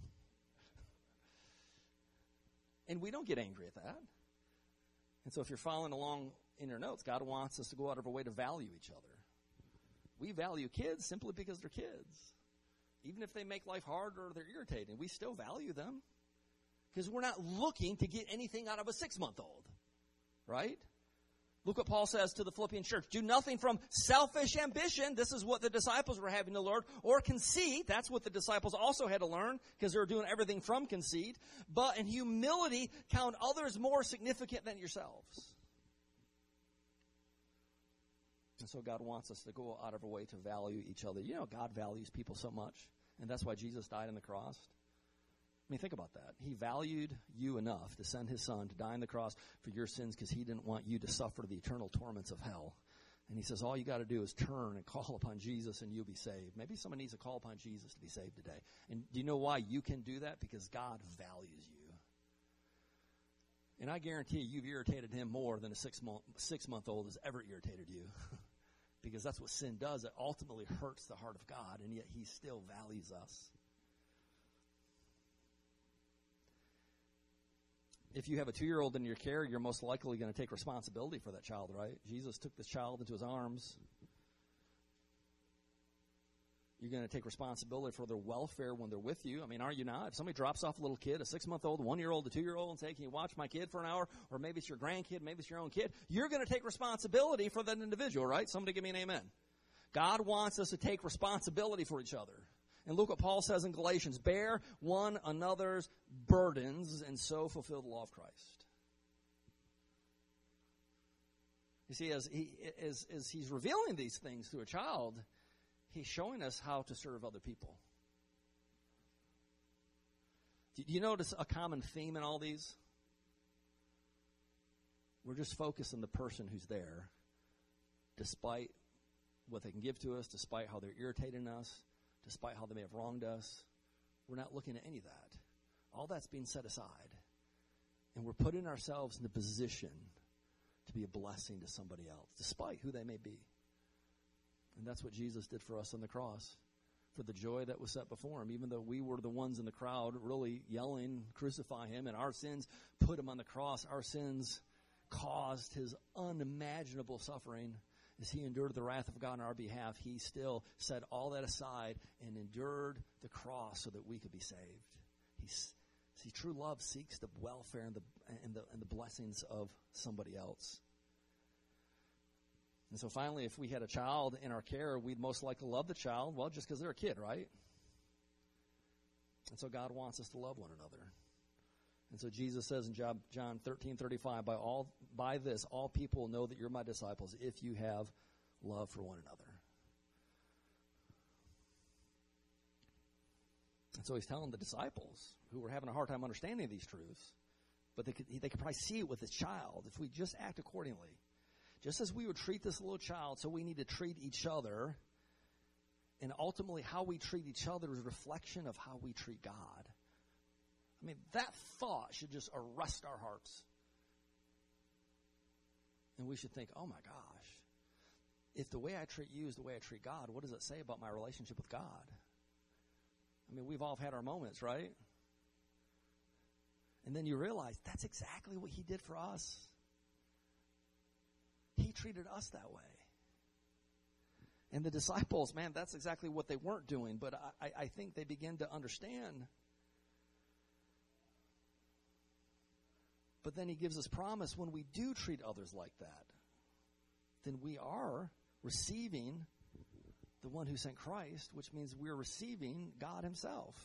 And we don't get angry at that. And so if you're following along in your notes, God wants us to go out of our way to value each other. We value kids simply because they're kids. Even if they make life hard or they're irritating, we still value them. Because we're not looking to get anything out of a six-month-old. Right? Look what Paul says to the Philippian church. Do nothing from selfish ambition. This is what the disciples were having to learn. Or conceit. That's what the disciples also had to learn because they were doing everything from conceit. But in humility, count others more significant than yourselves. And so God wants us to go out of our way to value each other. You know, God values people so much. And that's why Jesus died on the cross. I mean, think about that. He valued you enough to send his son to die on the cross for your sins because he didn't want you to suffer the eternal torments of hell. And he says, all you got to do is turn and call upon Jesus and you'll be saved. Maybe someone needs to call upon Jesus to be saved today. And do you know why you can do that? Because God values you. And I guarantee you, you've irritated him more than a six-month, six-month-old has ever irritated you. Because that's what sin does. It ultimately hurts the heart of God, and yet he still values us. If you have a two-year-old in your care, you're most likely going to take responsibility for that child, right? Jesus took this child into his arms. You're going to take responsibility for their welfare when they're with you. I mean, aren't you not? If somebody drops off a little kid, a six-month-old, a one-year-old, a two-year-old, and say, can you watch my kid for an hour? Or maybe it's your grandkid, maybe it's your own kid. You're going to take responsibility for that individual, right? Somebody give me an amen. God wants us to take responsibility for each other. And look what Paul says in Galatians. Bear one another's burdens and so fulfill the law of Christ. You see, as, he, as, as he's revealing these things to a child, he's showing us how to serve other people. Do you notice a common theme in all these? We're just focused on the person who's there, despite what they can give to us, despite how they're irritating us, despite how they may have wronged us. We're not looking at any of that. All that's being set aside. And we're putting ourselves in the position to be a blessing to somebody else, despite who they may be. And that's what Jesus did for us on the cross. For the joy that was set before him, even though we were the ones in the crowd really yelling, crucify him, and our sins put him on the cross. Our sins caused his unimaginable suffering. As he endured the wrath of God on our behalf, he still set all that aside and endured the cross so that we could be saved. He's, see, true love seeks the welfare and the, and the, and the blessings of somebody else. And so finally, if we had a child in our care, we'd most likely love the child, well, just because they're a kid, right? And so God wants us to love one another. And so Jesus says in John thirteen thirty-five, by all by this, all people will know that you're my disciples if you have love for one another. And so he's telling the disciples who were having a hard time understanding these truths, but they could, they could probably see it with this child if we just act accordingly. Just as we would treat this little child, so we need to treat each other. And ultimately, how we treat each other is a reflection of how we treat God. I mean, that thought should just arrest our hearts. And we should think, oh my gosh, if the way I treat you is the way I treat God, what does it say about my relationship with God? I mean, we've all had our moments, right? And then you realize that's exactly what he did for us. He treated us that way. And the disciples, man, that's exactly what they weren't doing. But I, I think they begin to understand. But then he gives us promise when we do treat others like that, then we are receiving the one who sent Christ, which means we're receiving God himself.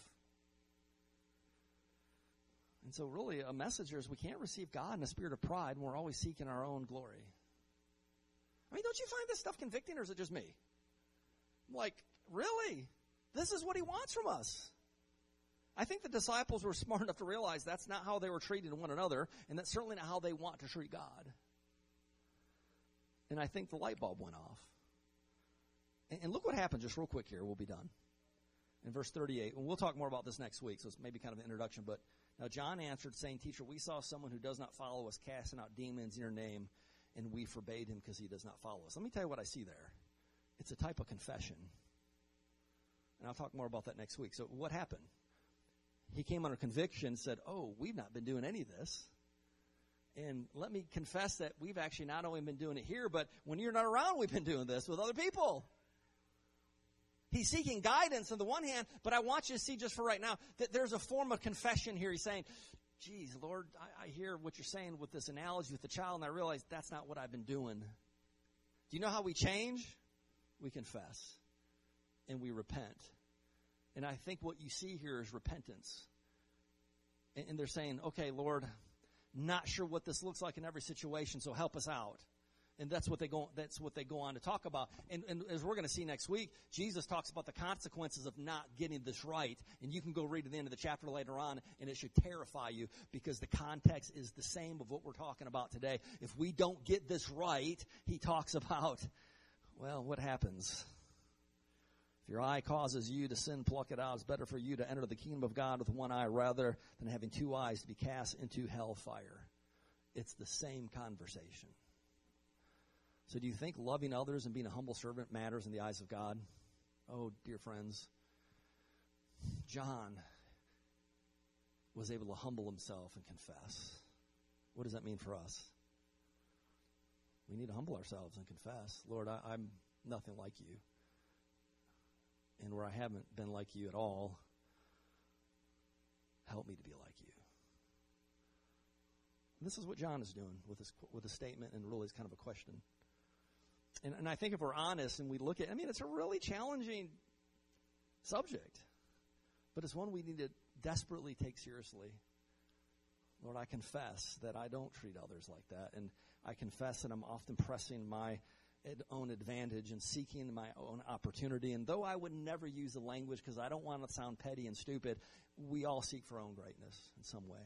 And so really a message here is we can't receive God in a spirit of pride when we're always seeking our own glory. I mean, don't you find this stuff convicting, or is it just me? I'm like, really? This is what he wants from us. I think the disciples were smart enough to realize that's not how they were treating one another, and that's certainly not how they want to treat God. And I think the light bulb went off. And, and look what happened, just real quick here. We'll be done. In verse thirty-eight, and we'll talk more about this next week, so it's maybe kind of an introduction. But now John answered, saying, Teacher, we saw someone who does not follow us casting out demons in your name, and we forbade him because he does not follow us. Let me tell you what I see there. It's a type of confession. And I'll talk more about that next week. So what happened? He came under conviction, said, oh, we've not been doing any of this. And let me confess that we've actually not only been doing it here, but when you're not around, we've been doing this with other people. He's seeking guidance on the one hand, but I want you to see just for right now that there's a form of confession here. He's saying, geez, Lord, I, I hear what you're saying with this analogy with the child, and I realize that's not what I've been doing. Do you know how we change? We confess, and we repent. And I think what you see here is repentance. And, and they're saying, okay, Lord, not sure what this looks like in every situation, so help us out. And that's what they go. That's what they go on to talk about. And, and as we're going to see next week, Jesus talks about the consequences of not getting this right. And you can go read at the end of the chapter later on, and it should terrify you because the context is the same of what we're talking about today. If we don't get this right, he talks about, well, what happens? If your eye causes you to sin, pluck it out. It's better for you to enter the kingdom of God with one eye rather than having two eyes to be cast into hellfire. It's the same conversation. So do you think loving others and being a humble servant matters in the eyes of God? Oh, dear friends, John was able to humble himself and confess. What does that mean for us? We need to humble ourselves and confess. Lord, I, I'm nothing like you. And where I haven't been like you at all, help me to be like you. And this is what John is doing with this, with a statement, and really is kind of a question. And, and I think if we're honest and we look at, I mean, it's a really challenging subject, but it's one we need to desperately take seriously. Lord, I confess that I don't treat others like that, and I confess that I'm often pressing my own advantage and seeking my own opportunity. And though I would never use the language because I don't want to sound petty and stupid, we all seek for our own greatness in some way.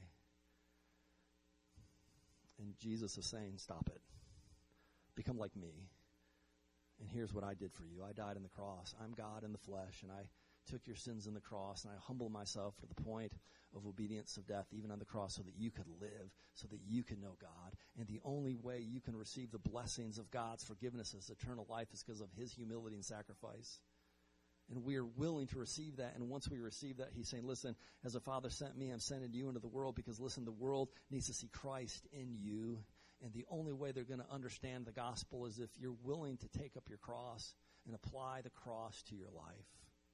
And Jesus is saying, stop it. Become like me. And here's what I did for you. I died on the cross. I'm God in the flesh, and I took your sins in the cross, and I humble myself to the point of obedience of death, even on the cross, so that you could live, so that you can know God. And the only way you can receive the blessings of God's forgiveness as eternal life is because of his humility and sacrifice. And we are willing to receive that. And once we receive that, he's saying, listen, as the Father sent me, I'm sending you into the world because, listen, the world needs to see Christ in you. And the only way they're going to understand the gospel is if you're willing to take up your cross and apply the cross to your life.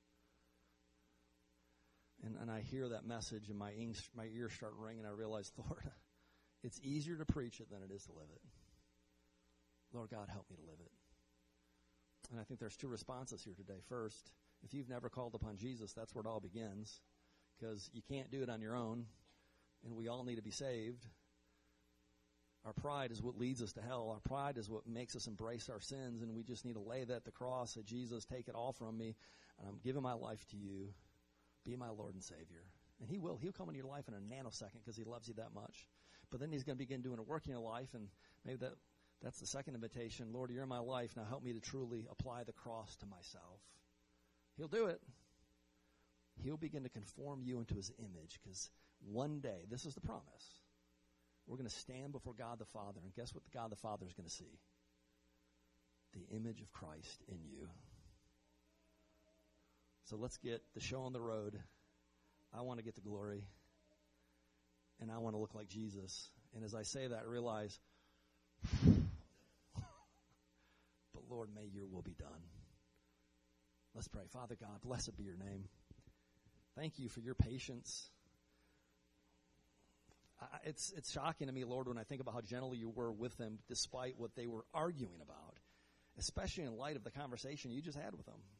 And, and I hear that message, and my, ings, my ears start ringing. I realize, Lord, it's easier to preach it than it is to live it. Lord God, help me to live it. And I think there's two responses here today. First, if you've never called upon Jesus, that's where it all begins, because you can't do it on your own, and we all need to be saved. Our pride is what leads us to hell. Our pride is what makes us embrace our sins, and we just need to lay that at the cross, say, Jesus, take it all from me, and I'm giving my life to you. Be my Lord and Savior. And he will. He'll come into your life in a nanosecond because he loves you that much. But then he's going to begin doing a work in your life, and maybe that that's the second invitation. Lord, you're in my life. Now help me to truly apply the cross to myself. He'll do it. He'll begin to conform you into his image, because one day, this is the promise, we're going to stand before God the Father, and guess what God the Father is going to see? The image of Christ in you. So let's get the show on the road. I want to get to glory, and I want to look like Jesus. And as I say that, I realize, but Lord, may your will be done. Let's pray. Father God, blessed be your name. Thank you for your patience. I, it's, it's shocking to me, Lord, when I think about how gentle you were with them despite what they were arguing about, especially in light of the conversation you just had with them.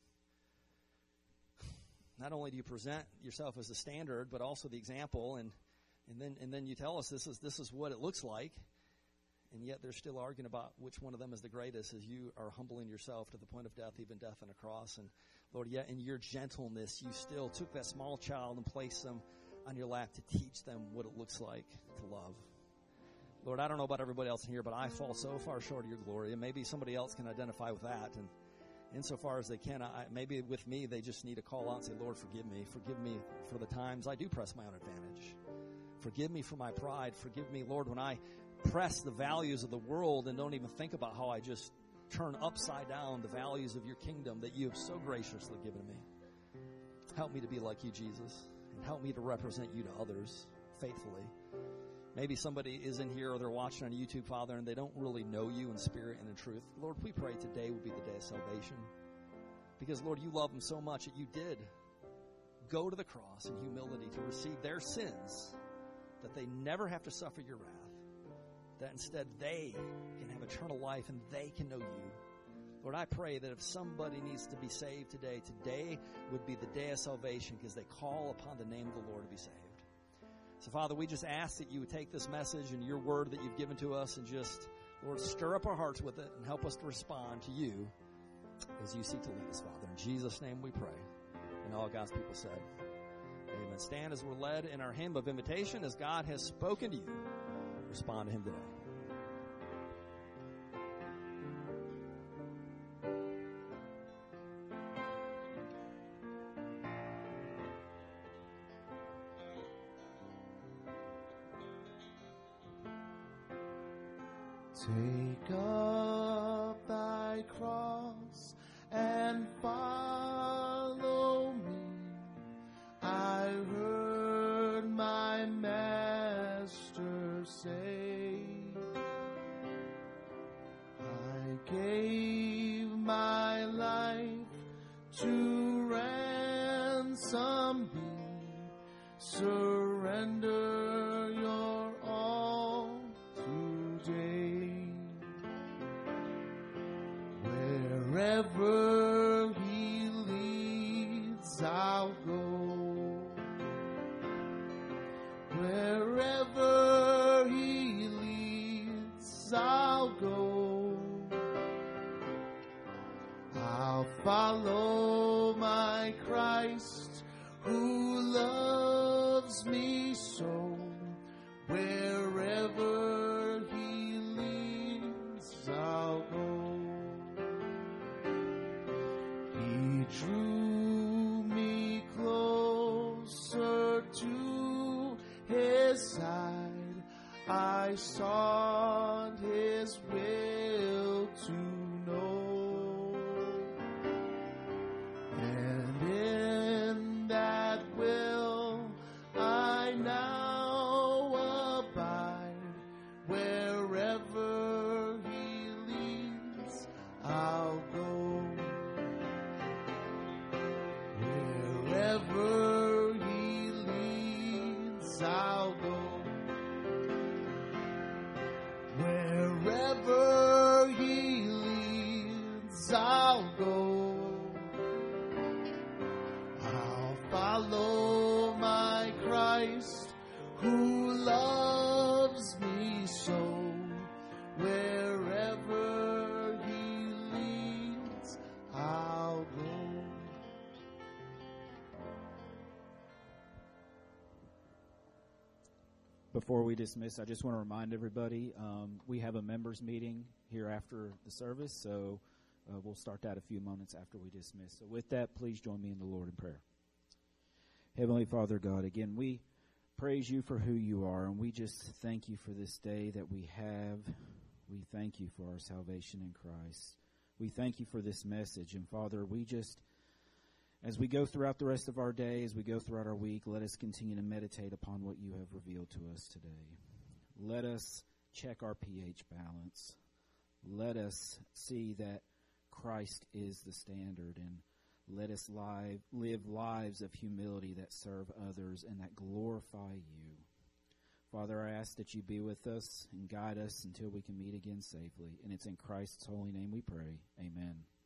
Not only do you present yourself as the standard, but also the example, and and then and then you tell us this is this is what it looks like, and yet they're still arguing about which one of them is the greatest, as you are humbling yourself to the point of death, even death on a cross. And Lord, yet in your gentleness, you still took that small child and placed them on your lap to teach them what it looks like to love. Lord, I don't know about everybody else in here, but I fall so far short of your glory, and maybe somebody else can identify with that. And insofar as they can, I, maybe with me, they just need to call out and say, Lord, forgive me. Forgive me for the times I do press my own advantage. Forgive me for my pride. Forgive me, Lord, when I press the values of the world and don't even think about how I just turn upside down the values of your kingdom that you have so graciously given me. Help me to be like you, Jesus, and help me to represent you to others faithfully. Maybe somebody is in here or they're watching on YouTube, Father, and they don't really know you in spirit and in truth. Lord, we pray today will be the day of salvation. Because, Lord, you love them so much that you did go to the cross in humility to receive their sins, that they never have to suffer your wrath, that instead they can have eternal life and they can know you. Lord, I pray that if somebody needs to be saved today, today would be the day of salvation because they call upon the name of the Lord to be saved. So, Father, we just ask that you would take this message and your word that you've given to us and just, Lord, stir up our hearts with it and help us to respond to you as you seek to lead us, Father. In Jesus' name we pray. And all God's people said, amen. Stand as we're led in our hymn of invitation as God has spoken to you. Respond to him today. Take up thy cross and follow me. I heard my master say, I gave my life to ransom thee. Surrender your all today. Wherever he leads, I'll go. Wherever he leads, I'll go. I'll follow my Christ who loves me so. Wherever he leads, I'll go. He drew me side. I sought his will to know, and in that will I now abide. Wherever he leads, I'll go. Wherever he leads, I'll go. Wherever he leads, I'll go. I'll follow my Christ who loves me so. Wherever he leads, I'll go. Before we dismiss, I just want to remind everybody, um, we have a members meeting here after the service, so uh, we'll start that a few moments after we dismiss. So with that, please join me in the Lord in prayer. Heavenly Father God, again, we praise you for who you are, and we just thank you for this day that we have. We thank you for our salvation in Christ. We thank you for this message, and Father, we just, as we go throughout the rest of our day, as we go throughout our week, let us continue to meditate upon what you have revealed to us today. Let us check our pH balance. Let us see that Christ is the standard, and let us live, live lives of humility that serve others and that glorify you. Father, I ask that you be with us and guide us until we can meet again safely. And it's in Christ's holy name we pray. Amen.